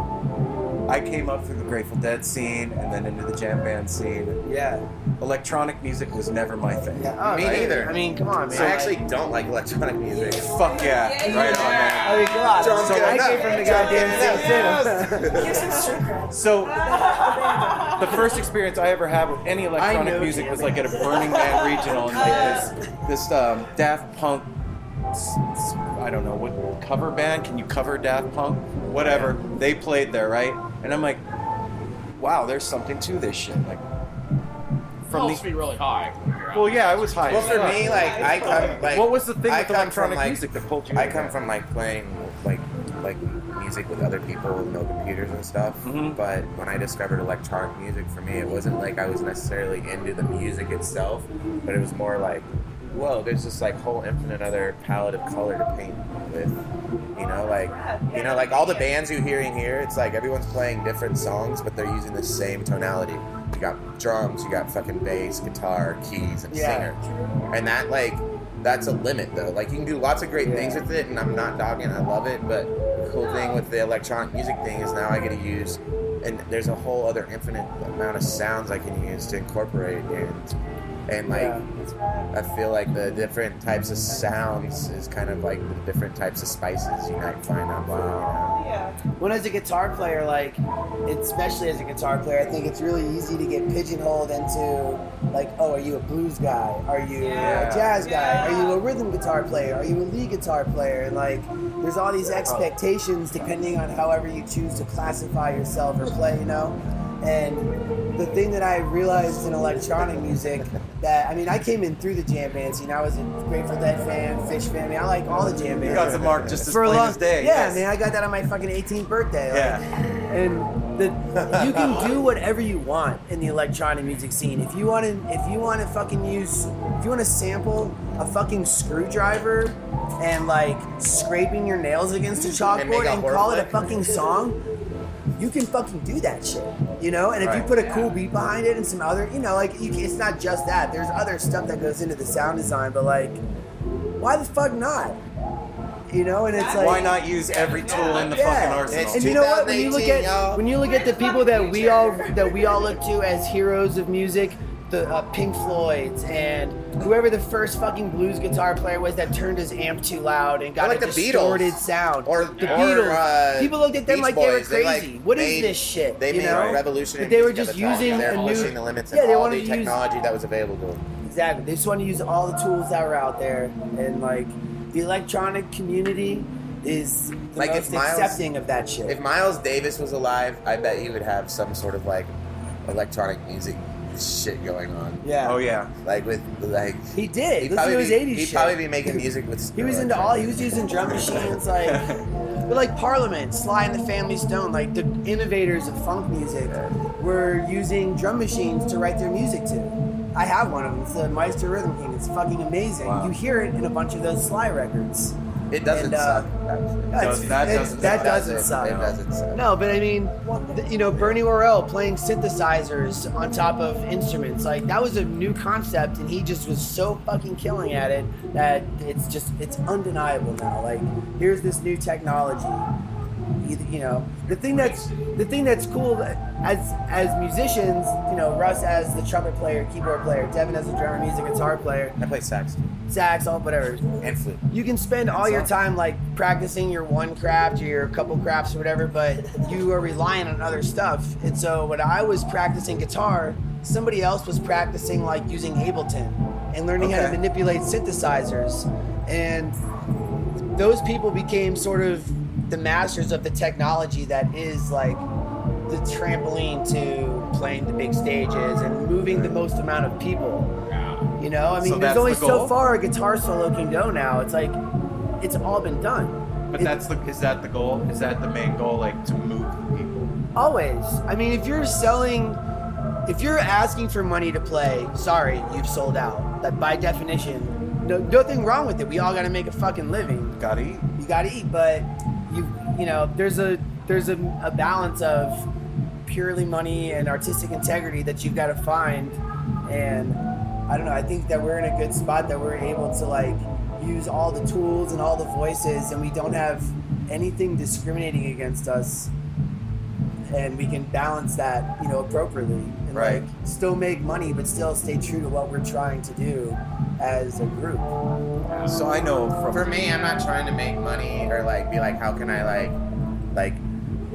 I came up through the Grateful Dead scene and then into the jam band scene. Yeah. Electronic music was never my thing. Yeah. Oh, Me right. neither. I mean, come on, man. I actually don't like electronic music. Fuck yeah, right on, man. I mean, come on. Drunk So it I up. came from the goddamn thing too. So, the the first experience I ever had with any electronic music was like at a Burning Man regional, and like this this um, Daft Punk, I don't know what cover band. Can you cover Daft Punk? Whatever. They played there, right? And I'm like, wow, there's something to this shit. Like, from the, be really high. Well, yeah, I was high. Well, for me, like I come like what was the thing I with come electronic from, like, music that pulled you? I in come there? from like playing like like music with other people with no computers and stuff. Mm-hmm. But when I discovered electronic music, for me, it wasn't like I was necessarily into the music itself, but it was more like, whoa, there's this like whole infinite other palette of color to paint with. You know, like you know, like all the bands you hear in here, it's like everyone's playing different songs, but they're using the same tonality. You got drums, you got fucking bass, guitar, keys, and Yeah. singer. And that like that's a limit though. Like you can do lots of great Yeah. things with it, and I'm not dogging, I love it, but the cool thing with the electronic music thing is now I get to use, and there's a whole other infinite amount of sounds I can use to incorporate, and and like Yeah. I feel like the different types of sounds is kind of like the different types of spices you might find on food, you know? Yeah. When as a guitar player, like, especially as a guitar player, I think it's really easy to get pigeonholed into, like, oh, are you a blues guy? Are you Yeah. a jazz guy? Yeah. Are you a rhythm guitar player? Are you a lead guitar player? And, like, there's all these expectations depending on however you choose to classify yourself or play, you know? And the thing that I realized in electronic music that, I mean, I came in through the jam band scene. I was a Grateful Dead fan, Fish fan. I mean, I like all the jam bands. You got the mark just as For a plain long- as day. Yeah, yes. man, I got that on my fucking eighteenth birthday. Like, Yeah. and the, you can do whatever you want in the electronic music scene. If you want to, if you want to fucking use, if you want to sample a fucking screwdriver and like scraping your nails against a And make chalkboard a and horror call it a flick. fucking song, you can fucking do that shit, you know? And if you Right. put a cool beat behind it and some other, you know, like, you can, it's not just that. There's other stuff that goes into the sound design, but like, why the fuck not? You know, and it's like, Why not use every tool in the Yeah. fucking arsenal? and you know what? When you look at y'all. when you look at the people that we all that we all look to as heroes of music, the uh, Pink Floyds and whoever the first fucking blues guitar player was that turned his amp too loud and got Or like a the Beatles. distorted sound. Or- the or, Beatles. uh, People looked at them Beach like they were Boys. They, crazy. like, What is made- this shit? They you made know? revolutionary But they were music just at the time. using They're a new pushing the limits yeah, of they all wanted the to use technology that was available to them. Exactly. They just want to use all the tools that were out there, and like the electronic community is the Like, most if Miles- accepting of that shit. If Miles Davis was alive, I bet he would have some sort of like electronic music shit going on. yeah. Oh yeah. Like with like He did. he'd Listen probably to his be, eighties he'd shit. probably be making music with. He was into all. He was using drum machines like, but like Parliament, Sly and the Family Stone, like the innovators of funk music, were using drum machines to write their music to. I have one of them. It's the Meister Rhythm King. It's fucking amazing. Wow. You hear it in a bunch of those Sly records. It doesn't And, uh, suck. That's- that it- doesn't that suck. doesn't It suck. It doesn't suck. No, but I mean, th- you know, Bernie Worrell playing synthesizers on top of instruments, like that was a new concept, and he just was so fucking killing at it that it's just it's undeniable now. Like, here's this new technology. You, you know, the thing that's the thing that's cool that as as musicians, you know, Russ as the trumpet player, keyboard player, Devin as the drummer, music guitar player, I play sax sax, all whatever. and flute. You can spend all your time like practicing your one craft or your couple crafts or whatever, but you are relying on other stuff. And so when I was practicing guitar, somebody else was practicing like using Ableton and learning how to Okay. manipulate synthesizers. And those people became sort of the masters of the technology that is like the trampoline to playing the big stages and moving the most amount of people. You know, I mean, So there's that's only the so goal? far a guitar solo can go now. It's like, it's all been done. But It- that's the is that the goal? Is that the main goal? Like to move people? Always. I mean, if you're selling, if you're asking for money to play, sorry, you've sold out. That by definition, no, nothing wrong with it. We all got to make a fucking living. Gotta eat. You got to eat, but you, you know, there's a there's a, a balance of purely money and artistic integrity that you've got to find. And I don't know. I think that we're in a good spot that we're able to like use all the tools and all the voices, and we don't have anything discriminating against us, and we can balance that, you know, appropriately, and Right. like still make money, but still stay true to what we're trying to do as a group. So I know from For me, I'm not trying to make money or like be like, how can I like, like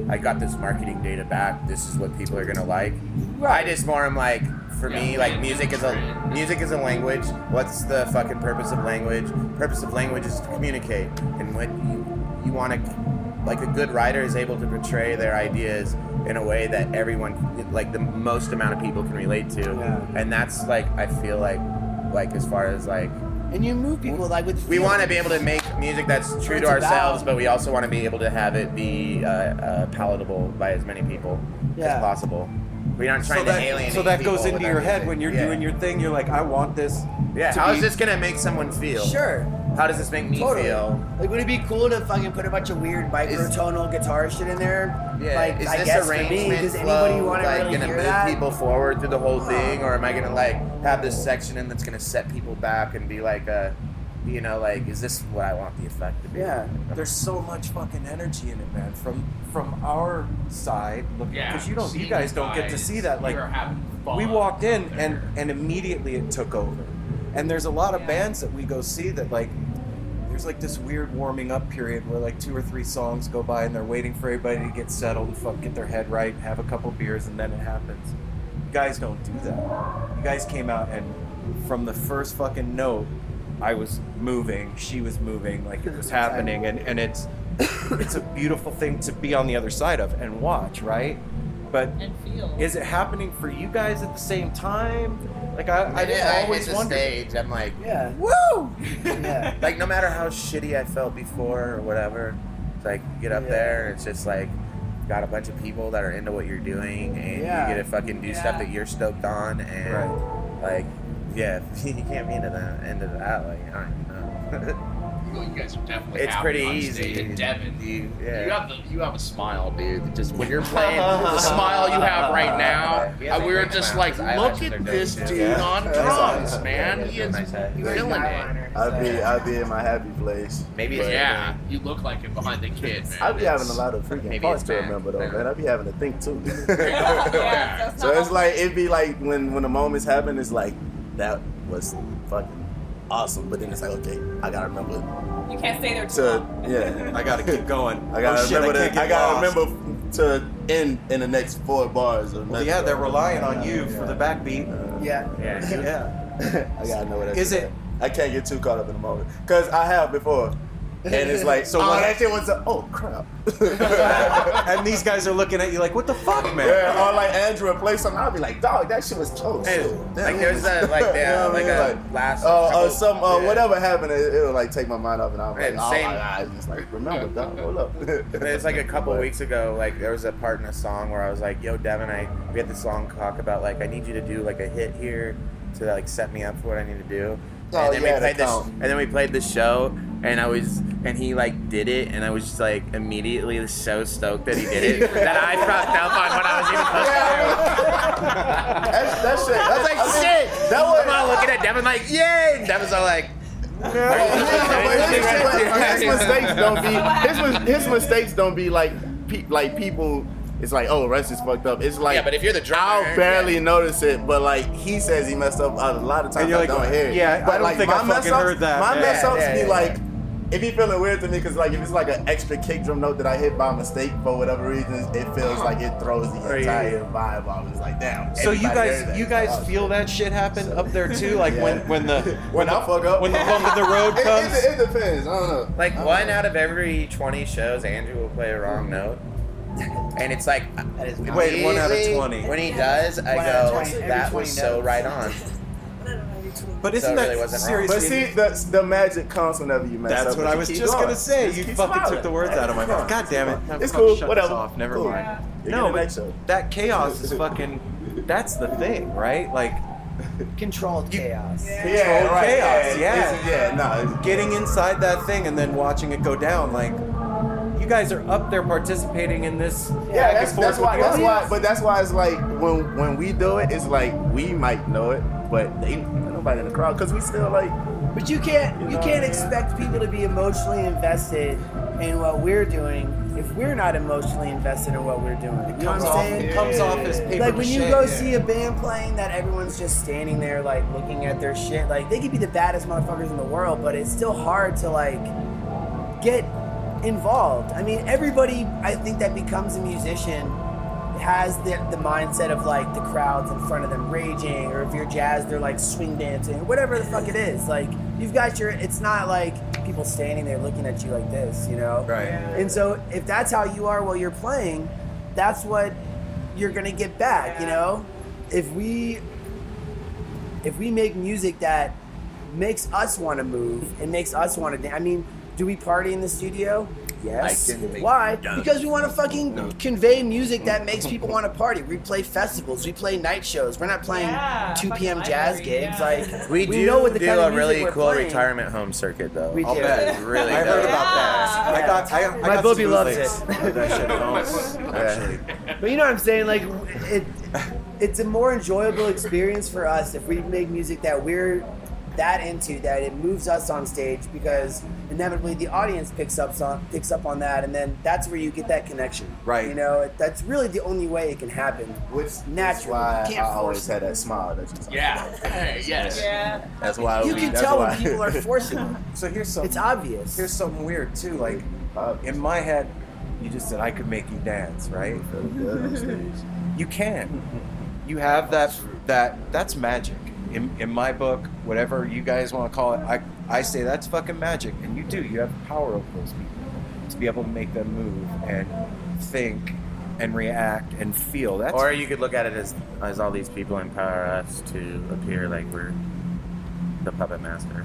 I got this marketing data back. This is what people are gonna like. Right. I just more am like, for me, like music is a music is a language. What's the fucking purpose of language? Purpose of language is to communicate. And when you you want to, like a good writer is able to portray their ideas in a way that everyone, like the most amount of people can relate to. Yeah. And that's like, I feel like, like as far as like. And you move people like with. We want to be able to make music that's true to ourselves, but we also want to be able to have it be uh, uh, palatable by as many people Yeah. as possible. We're not trying so to that, alienate So that people goes with into our your head music. when you're Yeah. doing your thing. You're like, I want this. Yeah, to how be- is this gonna make someone feel? Sure. How does this make me Totally. feel? Like, would it be cool to fucking put a bunch of weird microtonal guitar shit in there? Yeah, like, is I this guess for me, arrangement does anybody flow, want to like really gonna hear move that? people forward through the whole thing, or am I gonna like have this section in that's gonna set people back and be like, uh, you know, like, is this what I want the effect to be? Yeah, there's so much fucking energy in it, man. From from our side, looking Yeah, because you don't, you seeing guys you don't get to guys, see that. Like, you're having fun we walked in out and there. and immediately it took over. And there's a lot of bands that we go see that like, there's like this weird warming up period where like two or three songs go by and they're waiting for everybody to get settled and fuck get their head right, have a couple beers, and then it happens. You guys don't do that. You guys came out and from the first fucking note, I was moving, she was moving, like it was happening, and, and it's it's a beautiful thing to be on the other side of and watch, right? But And feel. is it happening for you guys at the same time? Like I, I, Yeah, I always hit the wondered. stage. I'm like, Yeah. woo! Yeah. Like no matter how shitty I felt before or whatever, it's like you get up Yeah. there, it's just like got a bunch of people that are into what you're doing, and Yeah. you get to fucking do Yeah. stuff that you're stoked on, and Right. like, yeah, you can't be into that, into that, like I don't know. Well, you guys are definitely It's happy pretty on easy. stage. And Devin, You- yeah. you have the you have a smile, dude. Just when you're playing, the smile you have right now, He has uh, a we were great just smile. like, His look eyelashes are at dope, this too. dude Yeah. on That's drums, awesome. man. He is Nice head. killing it. I'll be, I'll be in my happy place. Maybe But it's yeah, you look like it behind the kid, man. I'll be having a It's- lot of freaking Maybe parts it's to bad. remember though, Yeah. man. I'll be having to think too. Yeah, that's So not it's all- like it'd be like when when the moments happen, it's like that was fucking awesome. But then it's like, okay, I gotta remember You can't stay there too to long. yeah. I gotta keep going. I gotta oh, shit, remember I can't that. I get gotta lost. remember to end in the next four bars. Or Well, next yeah, they're bar. relying on you Yeah. for the backbeat. Yeah. Yeah. Yeah. I gotta know what that Is it- I can't get too caught up in the moment because I have before, and it's like, So so oh, what- that shit was a, oh crap. And these guys are looking at you like, what the fuck, man? Yeah, or like Andrew would play something, I'll be like, dog, that shit was close. Hey, Damn. like there's a like You yeah, know what I like mean? a last uh, uh, couple- some uh, yeah. whatever happened, it, it'll like take my mind off, and I'm like, Yeah, oh same. my god, it's just like remember, dog, hold up. It's like a couple weeks ago, like there was a part in a song where I was like, "Yo, Devin, I we had this long talk about like I need you to do like a hit here to like set me up for what I need to do." Oh, and then yeah, we played that this, count. and then we played the show, and I was, and he like did it, and I was just like immediately so stoked that he did it that I fucked up on what I was even supposed to do. That's, that shit. I was like, I mean, "Shit!" That was I'm all looking at Devin like, "Yay!" And Devin's all like. his mistakes don't be his, mis- his mistakes don't be like pe- like people. It's like, oh, Russ is fucked up. It's like, Yeah, but if you're the drummer, I'll barely yeah. notice it. But like he says he messed up a lot of times. And you're I like, don't hear it. yeah, I but don't like think my I mess fucking ups, heard that, My man. mess ups Yeah, be yeah, like, it be feeling weird to me because like if it's like an extra kick drum note that I hit by mistake for whatever reason, it feels like it throws the Right, entire yeah. vibe off. It's like, damn. So you everybody heard guys, that. you guys Oh, feel that shit happen up there too? Like when, Yeah. when the when I fuck up, when the bump in the road It- comes. It, it, depends. I don't know. Like I don't one know. out of every twenty shows, Andrew will play a wrong note, and it's like That is Wait, one out of immediately twenty. When he does, I One out of go, twenty, every "That twenty was so notes." right on." But So isn't it that really wasn't wrong. seriously? But see, the, the magic comes whenever you mess up. That's what but I you was keep just going. gonna say. Just You keep fucking smiling. took the words out of my mouth. God damn it! I'm It's fucking cool. shut Whatever. this off. Never Cool. mind. You No, get the but next show. that chaos is fucking. That's the thing, right? Like Controlled chaos. Yeah, controlled right, chaos. yeah, Yeah, it's- yeah, no, it's- getting inside that thing and then watching it go down. Like you guys are up there participating in this. Yeah, back that's, and forth that's why. with That's the why. audience. But that's why it's like when when we do it, it's like we might know it, but they ain't nobody in the crowd because we still like. But you can't You you know what can't I mean? expect people to be emotionally invested in what we're doing if we're not emotionally invested in what we're doing. You know comes what I'm off, saying? it comes off as paper Like when you mache, go yeah. see a band playing that everyone's just standing there like looking at their shit, like they could be the baddest motherfuckers in the world, but it's still hard to like get involved. I mean, everybody, I think, that becomes a musician has the, the mindset of like the crowds in front of them raging, or if you're jazz, they're like swing dancing, whatever the fuck it is. Like, you've got your, it's not like people standing there looking at you like this, you know? Right. And so if that's how you are while you're playing, that's what you're gonna get back, you know? If we, if we make music that makes us want to move, it makes us want to dance. I mean, do we party in the studio? Yes. I can make Why? it done. Because we want to fucking no. convey music that makes people want to party. We play festivals. We play night shows. We're not playing Yeah, two p.m. fucking jazz library, gigs. yeah. Like We, we do know what the do kind of a music really we're cool playing. retirement home circuit, though. We I'll do. bet. It really I does. heard about that. I got. I, I My got Bobby some loves bootlegs it. of that shit at home, actually. But you know what I'm saying? Like, it, it's a more enjoyable experience for us if we make music that we're that into, that it moves us on stage, because inevitably the audience picks up on picks up on that, and then that's where you get that connection. Right. You know, it, that's really the only way it can happen. Which Naturally. why You can't I always force had that smile. That you Yeah. Hey, yes. Yeah. That's why You we, can that's tell why. when people are forcing it. So here's something. It's obvious. Here's something weird too. Like in my head, you just said I could make you dance, right? You can. You have that. That that's magic. In, in my book, whatever you guys want to call it, I I say that's fucking magic, and you do. You have power over those people to be able to make them move and think and react and feel. That's Or you could look at it as as all these people empower us to appear like we're the puppet master.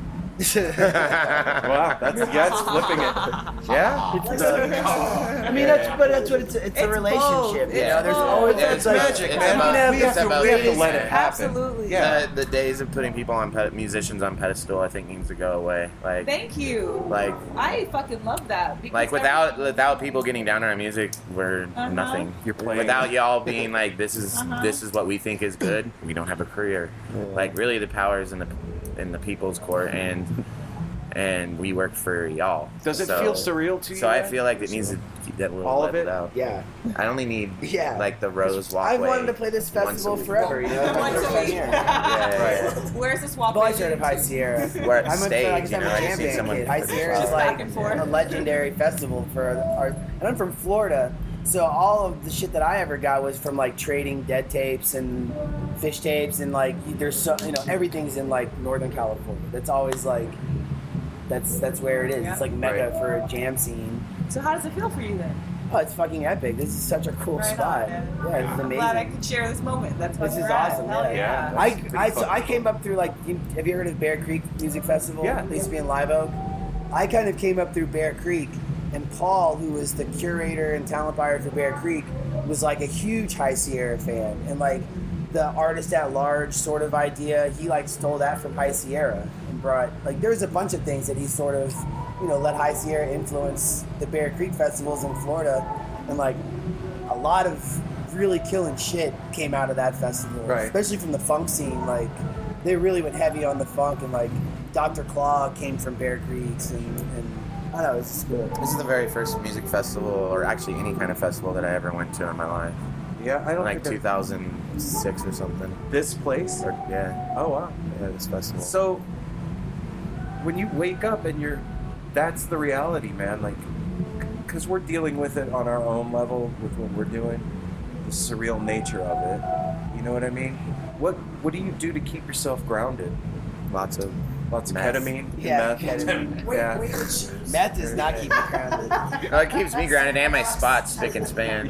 wow, that's yeah, it's flipping it. Yeah, It's, uh, I mean, that's but that's what it's. It's, a It's relationship. both. You know, It's there's both. always Yeah, it's it's like, magic, it's man. about- we have we the have to, we have to let it happen. Absolutely. Yeah. The, the days of putting people on ped- musicians on pedestal, I think, needs to go away. Like, Thank you. like, I fucking love that. because like without without people getting down on our music, we're Uh-huh. nothing. You're playing. Without y'all being like, this is Uh-huh. this is what we think is good, we don't have a career. Like, really, the power is in the in the people's court, and and we work for y'all. Does it So- feel surreal to you? So I man? feel like it needs to that will All let of it? out. yeah. I only need Yeah. like the rose walkway. I've wanted to play this once a festival week. forever. You know, it's my Once a first time week. here. Yeah, yeah, yeah. Where's this walkway? Well, I started leading High to? Sierra. We're at I'm a, stage, like I said, you know, I'm a I just jam need band someone kid. to High put Sierra this is on. like Back and forth. a legendary festival for our, and I'm from Florida, so all of the shit that I ever got was from like trading dead tapes and fish tapes, and like there's so you know everything's in like Northern California. That's always like that's that's where it is. Yeah. It's like mecca for a jam scene. So how does it feel for you then? Oh, it's fucking epic. This is such a cool Right on, spot. man. Yeah, it's I'm amazing. glad I could share this moment. That's what This is we're at. awesome. Hell Yeah, yeah. yeah. I Pretty I, so fun. I came up through like you, have you heard of Bear Creek Music Festival? Yeah. They used to be in Live Oak. I kind of came up through Bear Creek, and Paul, who was the curator and talent buyer for Bear Creek, was like a huge High Sierra fan, and like the artist at large sort of idea, he like stole that from High Sierra and brought like there's a bunch of things that he sort of you know let High Sierra influence the Bear Creek festivals in Florida, and like a lot of really killing shit came out of that festival, Right. especially from the funk scene. Like they really went heavy on the funk, and like Doctor Claw came from Bear Creeks, and, and I don't know, it's just good. This is the very first music festival, or actually any kind of festival that I ever went to in my life. Yeah, I don't Like think two thousand six or something. that- this place. Or, yeah, Oh wow. yeah, this festival. So when you wake up and you're, that's the reality, man. Like, because we're dealing with it on our own level with what we're doing, the surreal nature of it. You know what I mean? What What do you do to keep yourself grounded? Lots of Lots of Meth. ketamine. Yeah, meth. ketamine. Yeah. Matt does not keep me grounded. No, it keeps me grounded and my spots spick and span.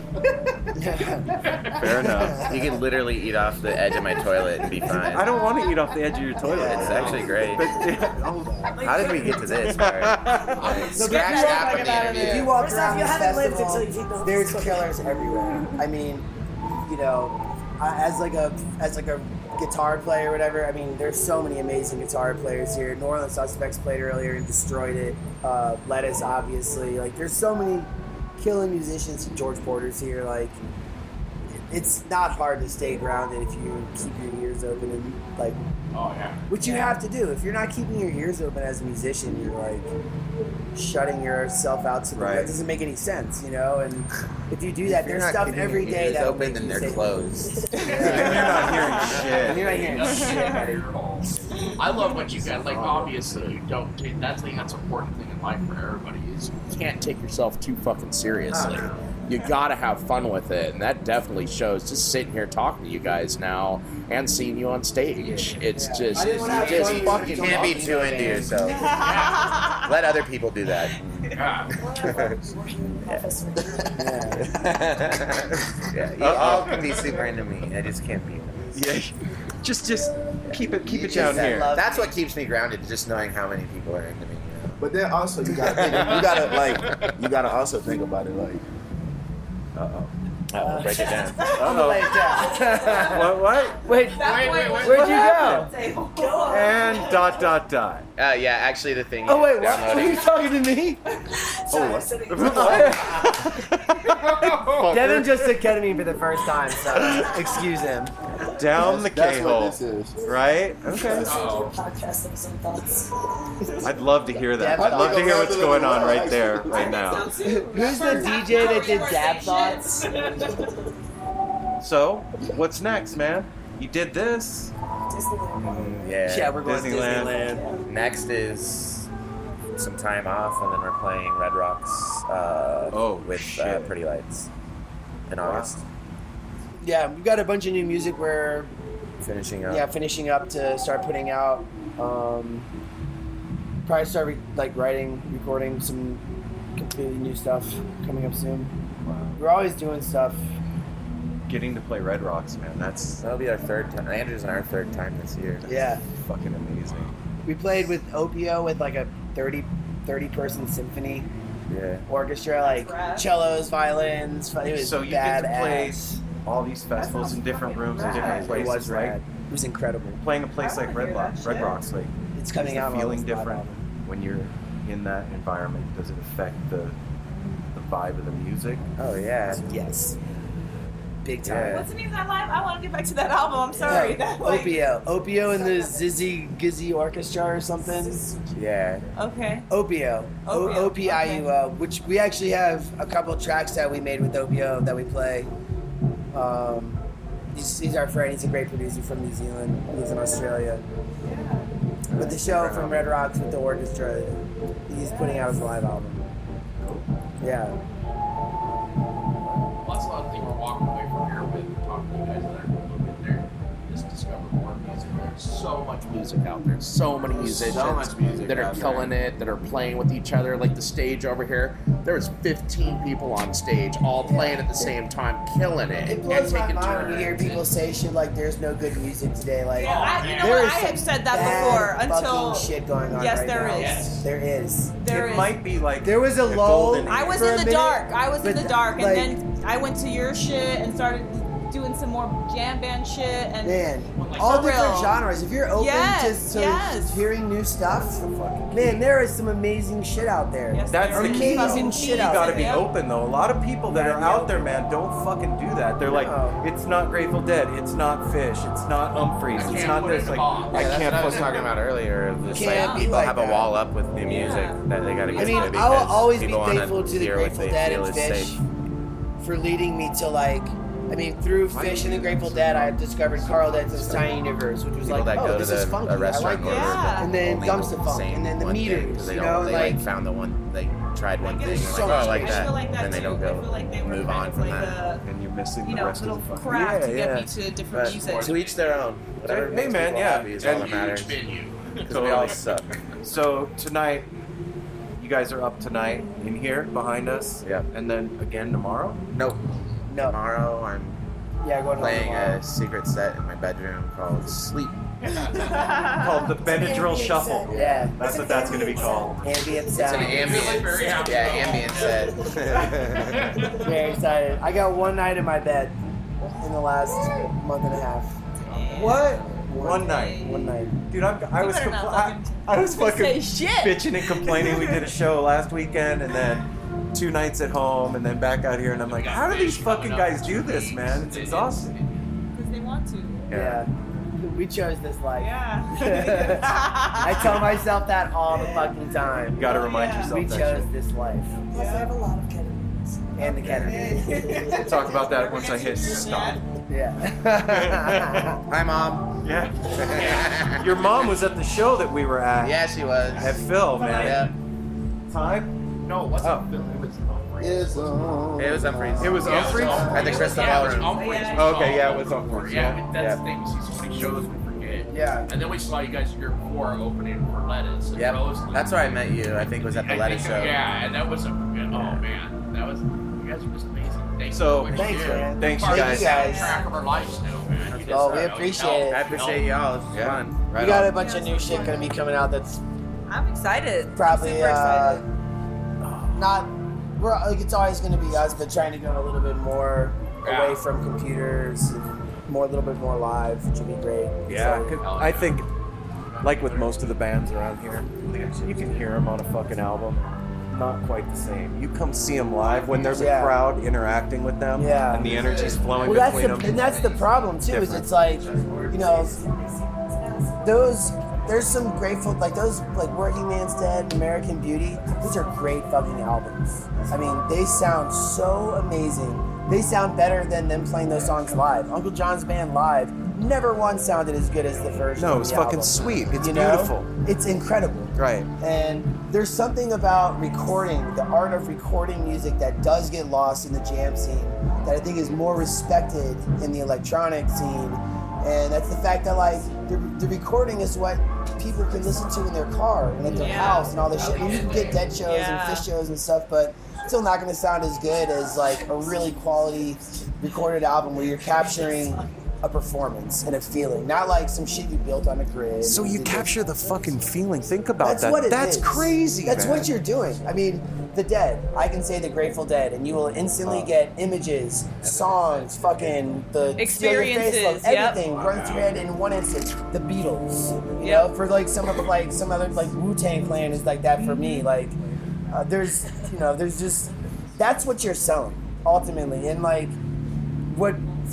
Fair enough. You can literally eat off the edge of my toilet and be fine. I don't want to eat off the edge of your toilet. It's actually great. How did we get to this part? Like, So scratch if you that walk- from the interview. If you walk First off, around you this haven't lived festival, until you know. there's killers everywhere. I mean, you know, I- as like a as like a guitar player or whatever, I mean, there's so many amazing guitar players here. New Orleans Suspects played earlier and destroyed it. Uh, Lettuce, obviously. Like, there's so many killing musicians. George Porter's here. Like, it's not hard to stay grounded if you keep your ears open and like. Oh yeah. Which you have to do. If you're not keeping your ears open as a musician, you're like shutting yourself out to the Right. that doesn't make any sense, you know. And if you do that, If you're there's not stuff keeping every your day ears that open, then they're closed. Yeah. And you're not hearing shit. You're not hearing shit, buddy. I love what you got. Like, obviously, you don't take. That's the that's an important thing in life for everybody is you can't take yourself too fucking seriously. You gotta have fun with it, and that definitely shows. Just sitting here talking to you guys now and seeing you on stage, it's just You you just just fucking can't be too into yourself. Let other people do that. Yeah, you all can be super into me. I just can't be. Yeah, just just keep it keep it Just down that here. love. That's what keeps me grounded. Just knowing how many people are into me. You know? But then also you gotta think, you gotta like you gotta also think about it like. Uh oh. Uh, break it down. Uh-oh. Lay it down. What? What? Wait, Wait, wait, wait. where'd you go? And dot dot dot. Uh, yeah, actually, the thing. Oh wait, is what? Were downloading- you talking to me? Oh, Devin just took ketamine for the first time, so excuse him. Down the That's K what hole, this is. right? Okay. I'd love to hear that. I'd love to hear what's going on right there, right now. Who's the D J that did Dab Thoughts? So, what's next, man? You did this. Mm, yeah. Yeah, we're going Disneyland. to Disneyland. Next is some time off, and then we're playing Red Rocks. Uh, Oh, with uh, shit. Pretty Lights in August. Yeah, we've got a bunch of new music we're Finishing up. yeah finishing up to start putting out. Um, probably start re- like writing, recording some completely new stuff coming up soon. We're always doing stuff. Getting to play Red Rocks, man. That's That'll be our third time. Andrew's and our third time this year. Yeah, fucking amazing. we played with Opio with like a thirty, thirty person symphony Yeah. orchestra, like rad. cellos, violins. It was So you get to play badass. all these festivals in different rooms in different It places, was right? rad. It was incredible. Playing a place like Red Rocks, Red Rocks, like It's coming is out the on feeling this live different album. when you're in that environment? Does it affect the the vibe of the music? Oh yeah. Yes. Big time. Yeah. What's the name of that live? I want to get back to that album. I'm sorry. That, like, Opio. Opio and the Zizzy Gizzy Orchestra or something. Yeah. Okay. Opio. O Opio, O P I U O. Which we actually have a couple of tracks that we made with Opio that we play. Um, he's, he's our friend. He's a great producer from New Zealand. He lives in Australia. But the show from Red Rocks with the orchestra, he's putting out his live album. Yeah. Well, that's another thing we're walking away from here with talking to you guys that are a little bit there. Just discover more music. There's so much music out there. So many musicians So much music that are out there. killing it, that are playing with each other. Like the stage over here, there was fifteen people on stage, all playing at the same time, killing it, It and blows my taking mind when you hear turns. people say shit like "there's no good music today." Like, Yeah, I, you know there what? is I some have said that bad before until fucking shit going on Yes, right there now. is. Yes. There is. there it is. might be like There was a the lull. golden I was for a in the minute, dark. I was in but, the dark, and like- then I went to your shit and started doing some more jam band shit. And Man, For all different real. genres. If you're open Yes, to, to yes. hearing new stuff, man, there is some amazing shit out there. Yes, That's there the is. key. Amazing shit You out gotta there. be Yep. open though. A lot of people that are out there, man, don't fucking do that. They're like, No. it's not Grateful Dead, it's not Fish, it's not Humphreys, I it's can't not put it this. in Like, a box. I Yeah, that's can't what I was fucking. talking about earlier. of Just Can't like be people like have a that. wall up with new music Yeah. that they gotta get I mean, to I will because always be people wanna thankful to the hear what Grateful they Dead feel and is Fish safe. for leading me to like. I mean, through Fish and the Grateful Dead, I discovered Carl Denson's Tiny Universe, which was People like, that oh, go to this is the, funky. a restaurant I like order this. Yeah. And then only Dumpster the Funk, same and then the one thing, meters. 'cause they You don't- know, they like, like found the one, they tried one thing, There's and so like, oh, I much like great. I that, feel like that and they too. don't I go feel like they were move kind on of from like that. a, And you're missing you the know, rest of little the fucking. craft to Yeah, get yeah. me to different But music. to each their own. Whatever Hey, makes man, people yeah. happy is all that And- matters. venue. Because we Totally. all suck. So tonight, you guys are up tonight in here behind us. Yeah. And then again tomorrow. Nope. no. Tomorrow I'm Yeah, going playing tomorrow. a secret set in my bedroom called Sleep. Called the Benadryl Shuffle. Yeah. That's what that's gonna be called. Ambient It's sound. an ambient, yeah, ambient set. Very excited. I got one night in my bed in the last month and a half. What? One night. One night. Dude, I'm, I You was better not compl- I, fucking I was fucking say shit. bitching and complaining. We did a show last weekend, and then two nights at home and then back out here, and I'm like, how do these fucking guys do this, man? It's exhausting. Because they want to. Yeah. We chose this life. Yeah. I tell myself that all the fucking time. You gotta remind yourself We that chose shit. this life. Plus, I have a lot of ketamines. And the ketamine. We'll talk about that once I hit stop. Yeah. Hi, Mom. Yeah. Your mom was at the show that we were at. Yeah, she was. At Phil, man. Yeah. Time? No, it wasn't Phil. It was It was Humphreys. It was Yeah, Humphreys? it was At the Crystal Yeah, it was Ballroom. Humphreys. Oh, okay, yeah, it was Humphreys. Yeah, Yeah. that's Yeah. the thing. We see so many shows we forget. Yeah. And then we saw you guys the year before opening for Lettuce. and Yep. Roseland. That's where I met you. I think was at the I Lettuce think- show. Yeah, and that was a, oh man, that was, you guys are just amazing. Thanks So- for what Thanks, you do. man. Thanks, Part you of guys. the soundtrack of our lives still, man. You just, Oh, we uh, appreciate help, it. I appreciate y'all. It was Yeah. fun. Right We got on. a bunch of new shit gonna be coming out that's I'm excited. probably I'm super uh, excited. not. We're like it's always gonna be us, but trying to go a little bit more Yeah. away from computers, and more a little bit more live, which would be great. Yeah, So, 'cause I think, like with most of the bands around here, you can hear them on a fucking album. Not quite the same. You come see them live when there's a Yeah. crowd interacting with them, Yeah. and the energy's flowing well, that's between the them. and that's the problem too. Is Different. it's like you know those. There's some grateful like those like Working Man's Dead, American Beauty. These are great fucking albums. I mean, they sound so amazing. They sound better than them playing those songs live. Uncle John's Band live never once sounded as good as the version. No, of it's the fucking album. sweet. It's You know? beautiful. It's incredible. Right. And there's something about recording, the art of recording music that does get lost in the jam scene that I think is more respected in the electronic scene. And that's the fact that like the, the recording is what people can listen to in their car and at their Yeah. house and all this shit. I mean, you can get dead shows Yeah. and fish shows and stuff, but it's still not going to sound as good as like a really quality recorded album where you're capturing a performance and a feeling, not like some shit you built on a grid. So you capture the fucking feeling. Think about That's that. what it That's is. crazy. That's man. what you're doing. I mean, The Dead. I can say The Grateful Dead, and you will instantly get images, songs, fucking the Steal Your Face Experiences, Love, yep. everything runs through your head in one instant. The Beatles, you Yep. know, for like some of like some other like Wu-Tang Clan is like that for me. Like, uh, there's you know, there's just that's what you're selling ultimately, and like what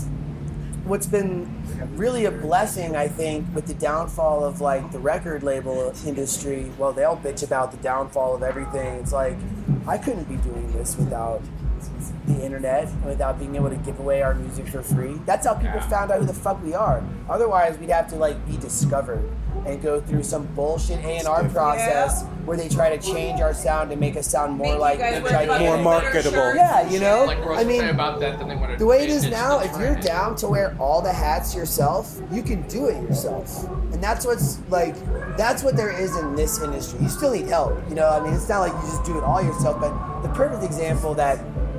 what's been really a blessing, I think, with the downfall of like the record label industry. Well, they all bitch about the downfall of everything. It's like I couldn't be doing this without the internet and without being able to give away our music for free. That's how people found out who the fuck we are. Otherwise, we'd have to like be discovered and go through some bullshit A and R process where they try to change our sound to make us sound more Make you like guys wear gigantic. fucking More better marketable. shirts Yeah, and you shit. know? Like Rose I mean, say about that, then they want to the way it is now, if you're down to wear all the hats yourself, you can do it yourself. And that's what's like, that's what there is in this industry. You still need help, you know? I mean, it's not like you just do it all yourself, but the perfect example that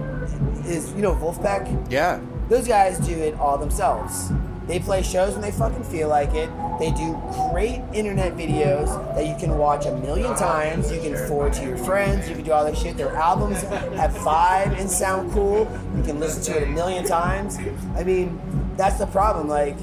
is, you know, Wolfpack? Yeah. Those guys do it all themselves. They play shows when they fucking feel like it. They do great internet videos that you can watch a million times. You can forward to your friends. You can do all that shit. Their albums have vibe and sound cool. You can listen to it a million times. I mean, that's the problem. Like,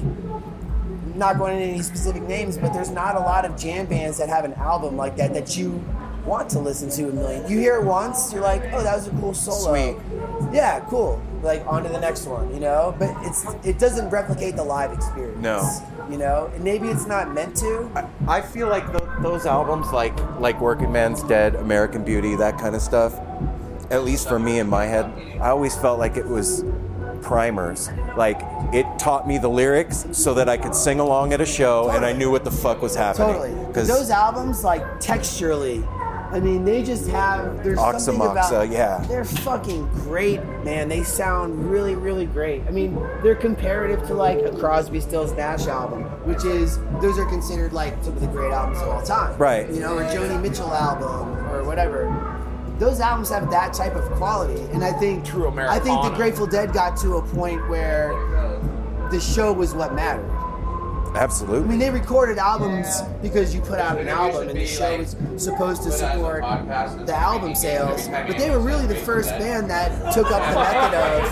not going into any specific names, but there's not a lot of jam bands that have an album like that that you want to listen to a million. You hear it once, you're like, oh, that was a cool solo. Sweet. Yeah, cool. Like on to the next one, you know. But it's it doesn't replicate the live experience. No. You know, and maybe it's not meant to. I feel like th- those albums, like like Working Man's Dead, American Beauty, that kind of stuff. At least for me in my head, I always felt like it was primers. Like it taught me the lyrics so that I could sing along at a show and I knew what the fuck was happening. Totally. 'Cause Those albums, like texturally, I mean, they just have. There's Oxa something about. Moxa, yeah. They're fucking great, man. They sound really, really great. I mean, they're comparative to like a Crosby, Stills, Nash album, which is those are considered like some of the great albums of all time. Right. You know, or Joni Mitchell album or whatever. Those albums have that type of quality, and I think True I think the Americana. Grateful Dead got to a point where the show was what mattered. Absolutely. I mean, they recorded albums because you put out an album and the show is supposed to support the album sales, but they were really the first band that took up the method of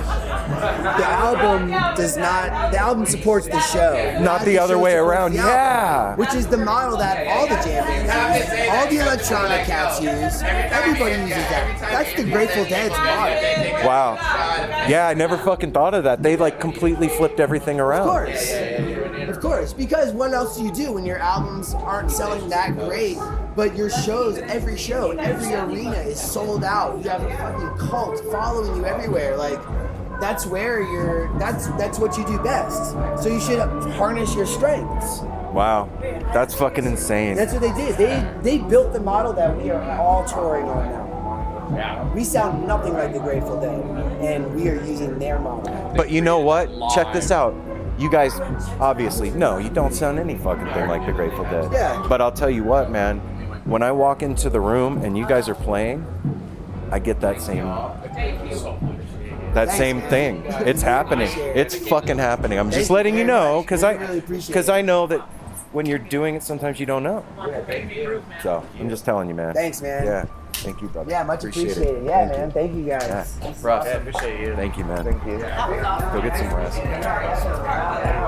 the album does not. The album supports the show, Not the other show way supports around. the album, Yeah. which is the model that all the jam bands use, all the electronic cats use. Everybody uses that. That's the Grateful Dead's model. Wow. Yeah, I never fucking thought of that. They like completely flipped everything around. Of course. Of course. Because what else do you do when your albums aren't selling that great, but your shows, every show, every arena is sold out. You have a fucking cult following you everywhere. Like, that's where you're, that's that's what you do best. So you should harness your strengths. Wow. That's fucking insane. That's what they did. They they built the model that we are all touring on now. We sound nothing like the Grateful Dead, and we are using their model. But you know what? Check this out. You guys, obviously, no, you don't sound any fucking thing like the Grateful Dead. Yeah. But I'll tell you what, man. When I walk into the room and you guys are playing, I get that same, that Thanks, same man. thing. It's happening. It's fucking happening. I'm just Thank you letting you very know much. because We I, really appreciate because it. I know that when you're doing it, sometimes you don't know. So I'm just telling you, man. Thanks, man. Yeah. Thank you, brother. Yeah, much Appreciate appreciated. it. Yeah, Thank man. you. Thank you guys. Yeah. Russ, Yeah, appreciate you. thank you, man. Thank you. Go get some rest.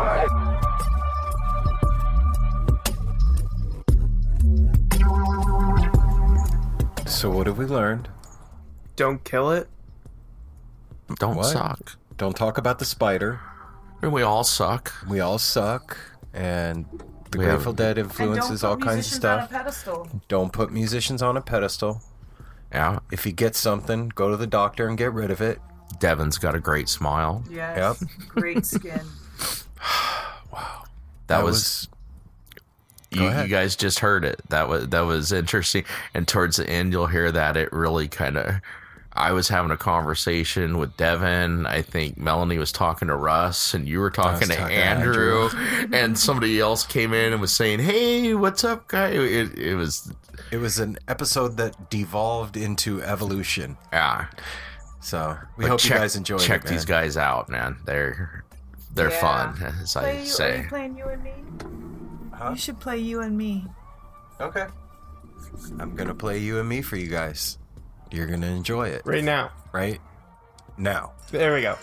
So what have we learned? Don't kill it. Don't What? suck. Don't talk about the spider. And we all suck. We all suck. And the We have- Grateful Dead And don't influences put all kinds of musicians stuff. on a pedestal. Don't put musicians on a pedestal. Yeah. If you get something, go to the doctor and get rid of it. Devin's got a great smile. Yes. Yep. Great skin. That, That was, was- you, Go you ahead. guys just heard it. That was that was interesting. And towards the end, you'll hear that it really kind of. I was having a conversation with Devin. I think Melanie was talking to Russ, and you were talking to talking to Andrew, and somebody else came in and was saying, "Hey, what's up, guy?" It, it was It was an episode that devolved into evolution. yeah. So we But hope check, you guys enjoyed check it. these man. guys out, man. They're they're Yeah. fun, as Play I you, say. Are you playing You and Me? Huh? You should play You and Me. Okay. I'm gonna play You and Me for you guys. You're gonna enjoy it. Right now. Right now. There we go.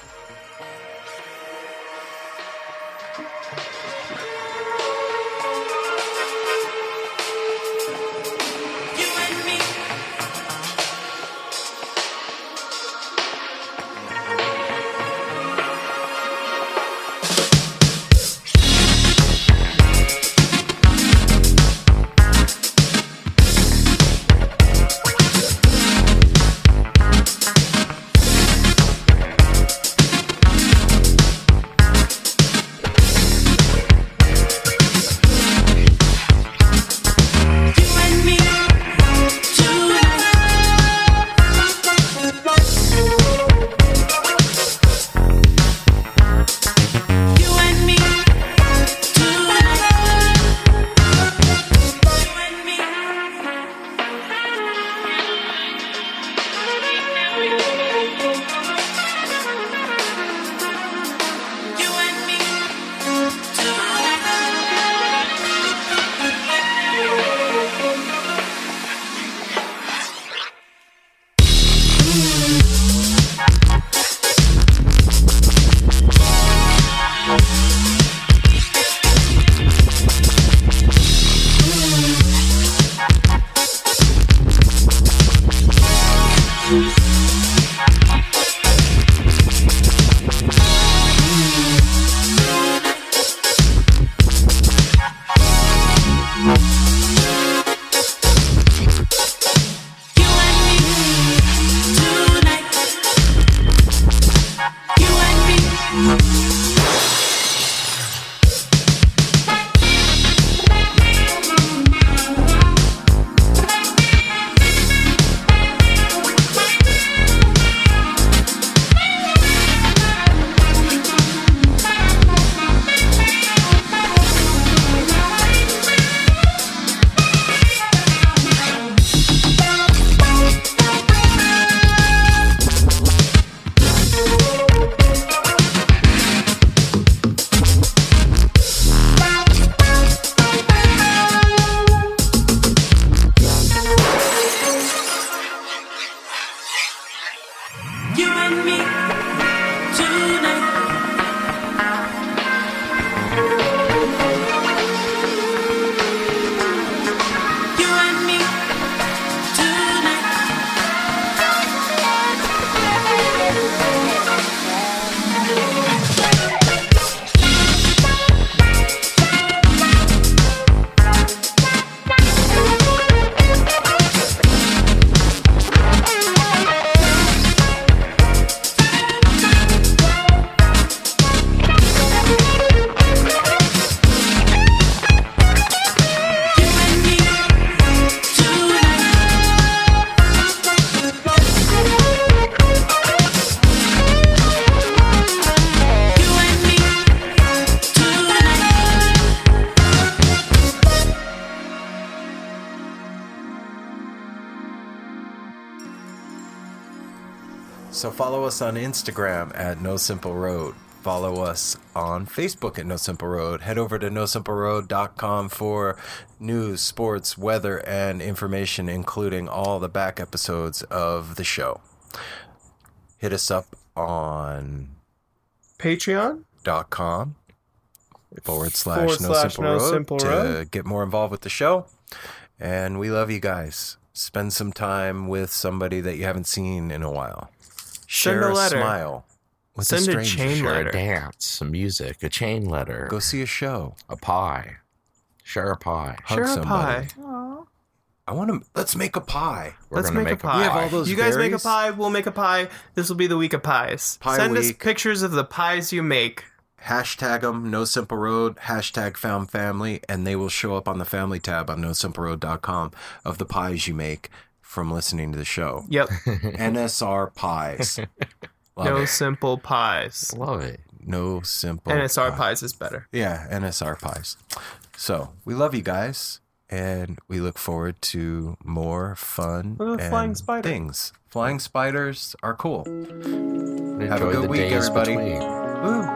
So follow us on Instagram at No Simple Road. Follow us on Facebook at No Simple Road. Head over to no simple road dot com for news, sports, weather, and information, including all the back episodes of the show. Hit us up on Patreon dot com forward slash Forward No slash Simple No Road Simple to Road. get more involved with the show. And we love you guys. Spend some time with somebody that you haven't seen in a while. Share Send a a letter. smile with Send a a stranger. chain Share letter. a dance, some music, a chain letter. Go see a show. A pie. Share a pie. Hug Share a somebody. pie. I want to. Let's make a pie. We're Let's gonna make, make a a pie. We have all those you guys make a berries. pie. We'll make a pie. This will be the week of pies. Pie Send us week. pictures of the pies you make. Hashtag them, No Simple Road, hashtag Found Family, and they will show up on the family tab on no simple road dot com of the pies you make from listening to the show. Yep. N S R pies. Love no it. simple pies. Love it. No simple N S R pie. pies is better. Yeah, N S R pies. So we love you guys, and we look forward to more fun What about and flying spider? things. Flying spiders are cool. Enjoy Have a good the week, days everybody. between. Woo.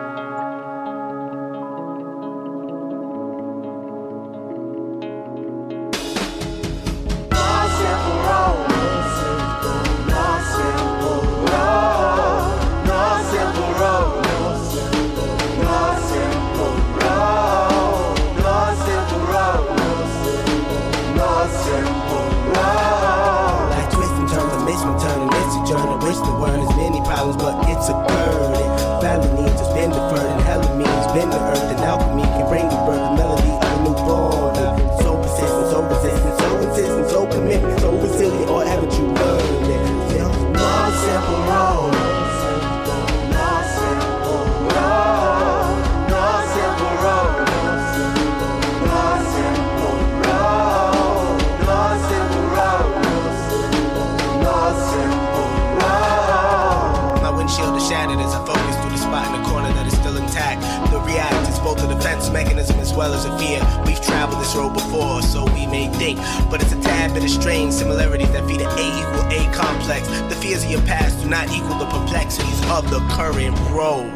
Like twist and turn the mission, turn and mystic journey. Wish the word is many problems, but it's a burden. Family needs has been deferred, and hell means been the earth. And alchemy can bring the birth, the melody of a newborn. So persistent, so resistant, so insistent, so commitment, so resilient. Or haven't you learned it? No simple road. No simple road. No simple road. No simple road. No simple road. No simple road. My windshield is shattered as I focus through the spot in the corner that is still intact. The react is both a defense mechanism as well as a fear. We've traveled this road before, so we may think, but it's a tad bit of strange similarities that feed an A equal A complex. The fears of your past do not equal the perplexities of the current road.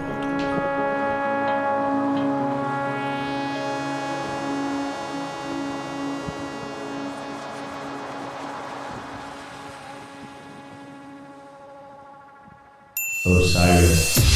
Osiris.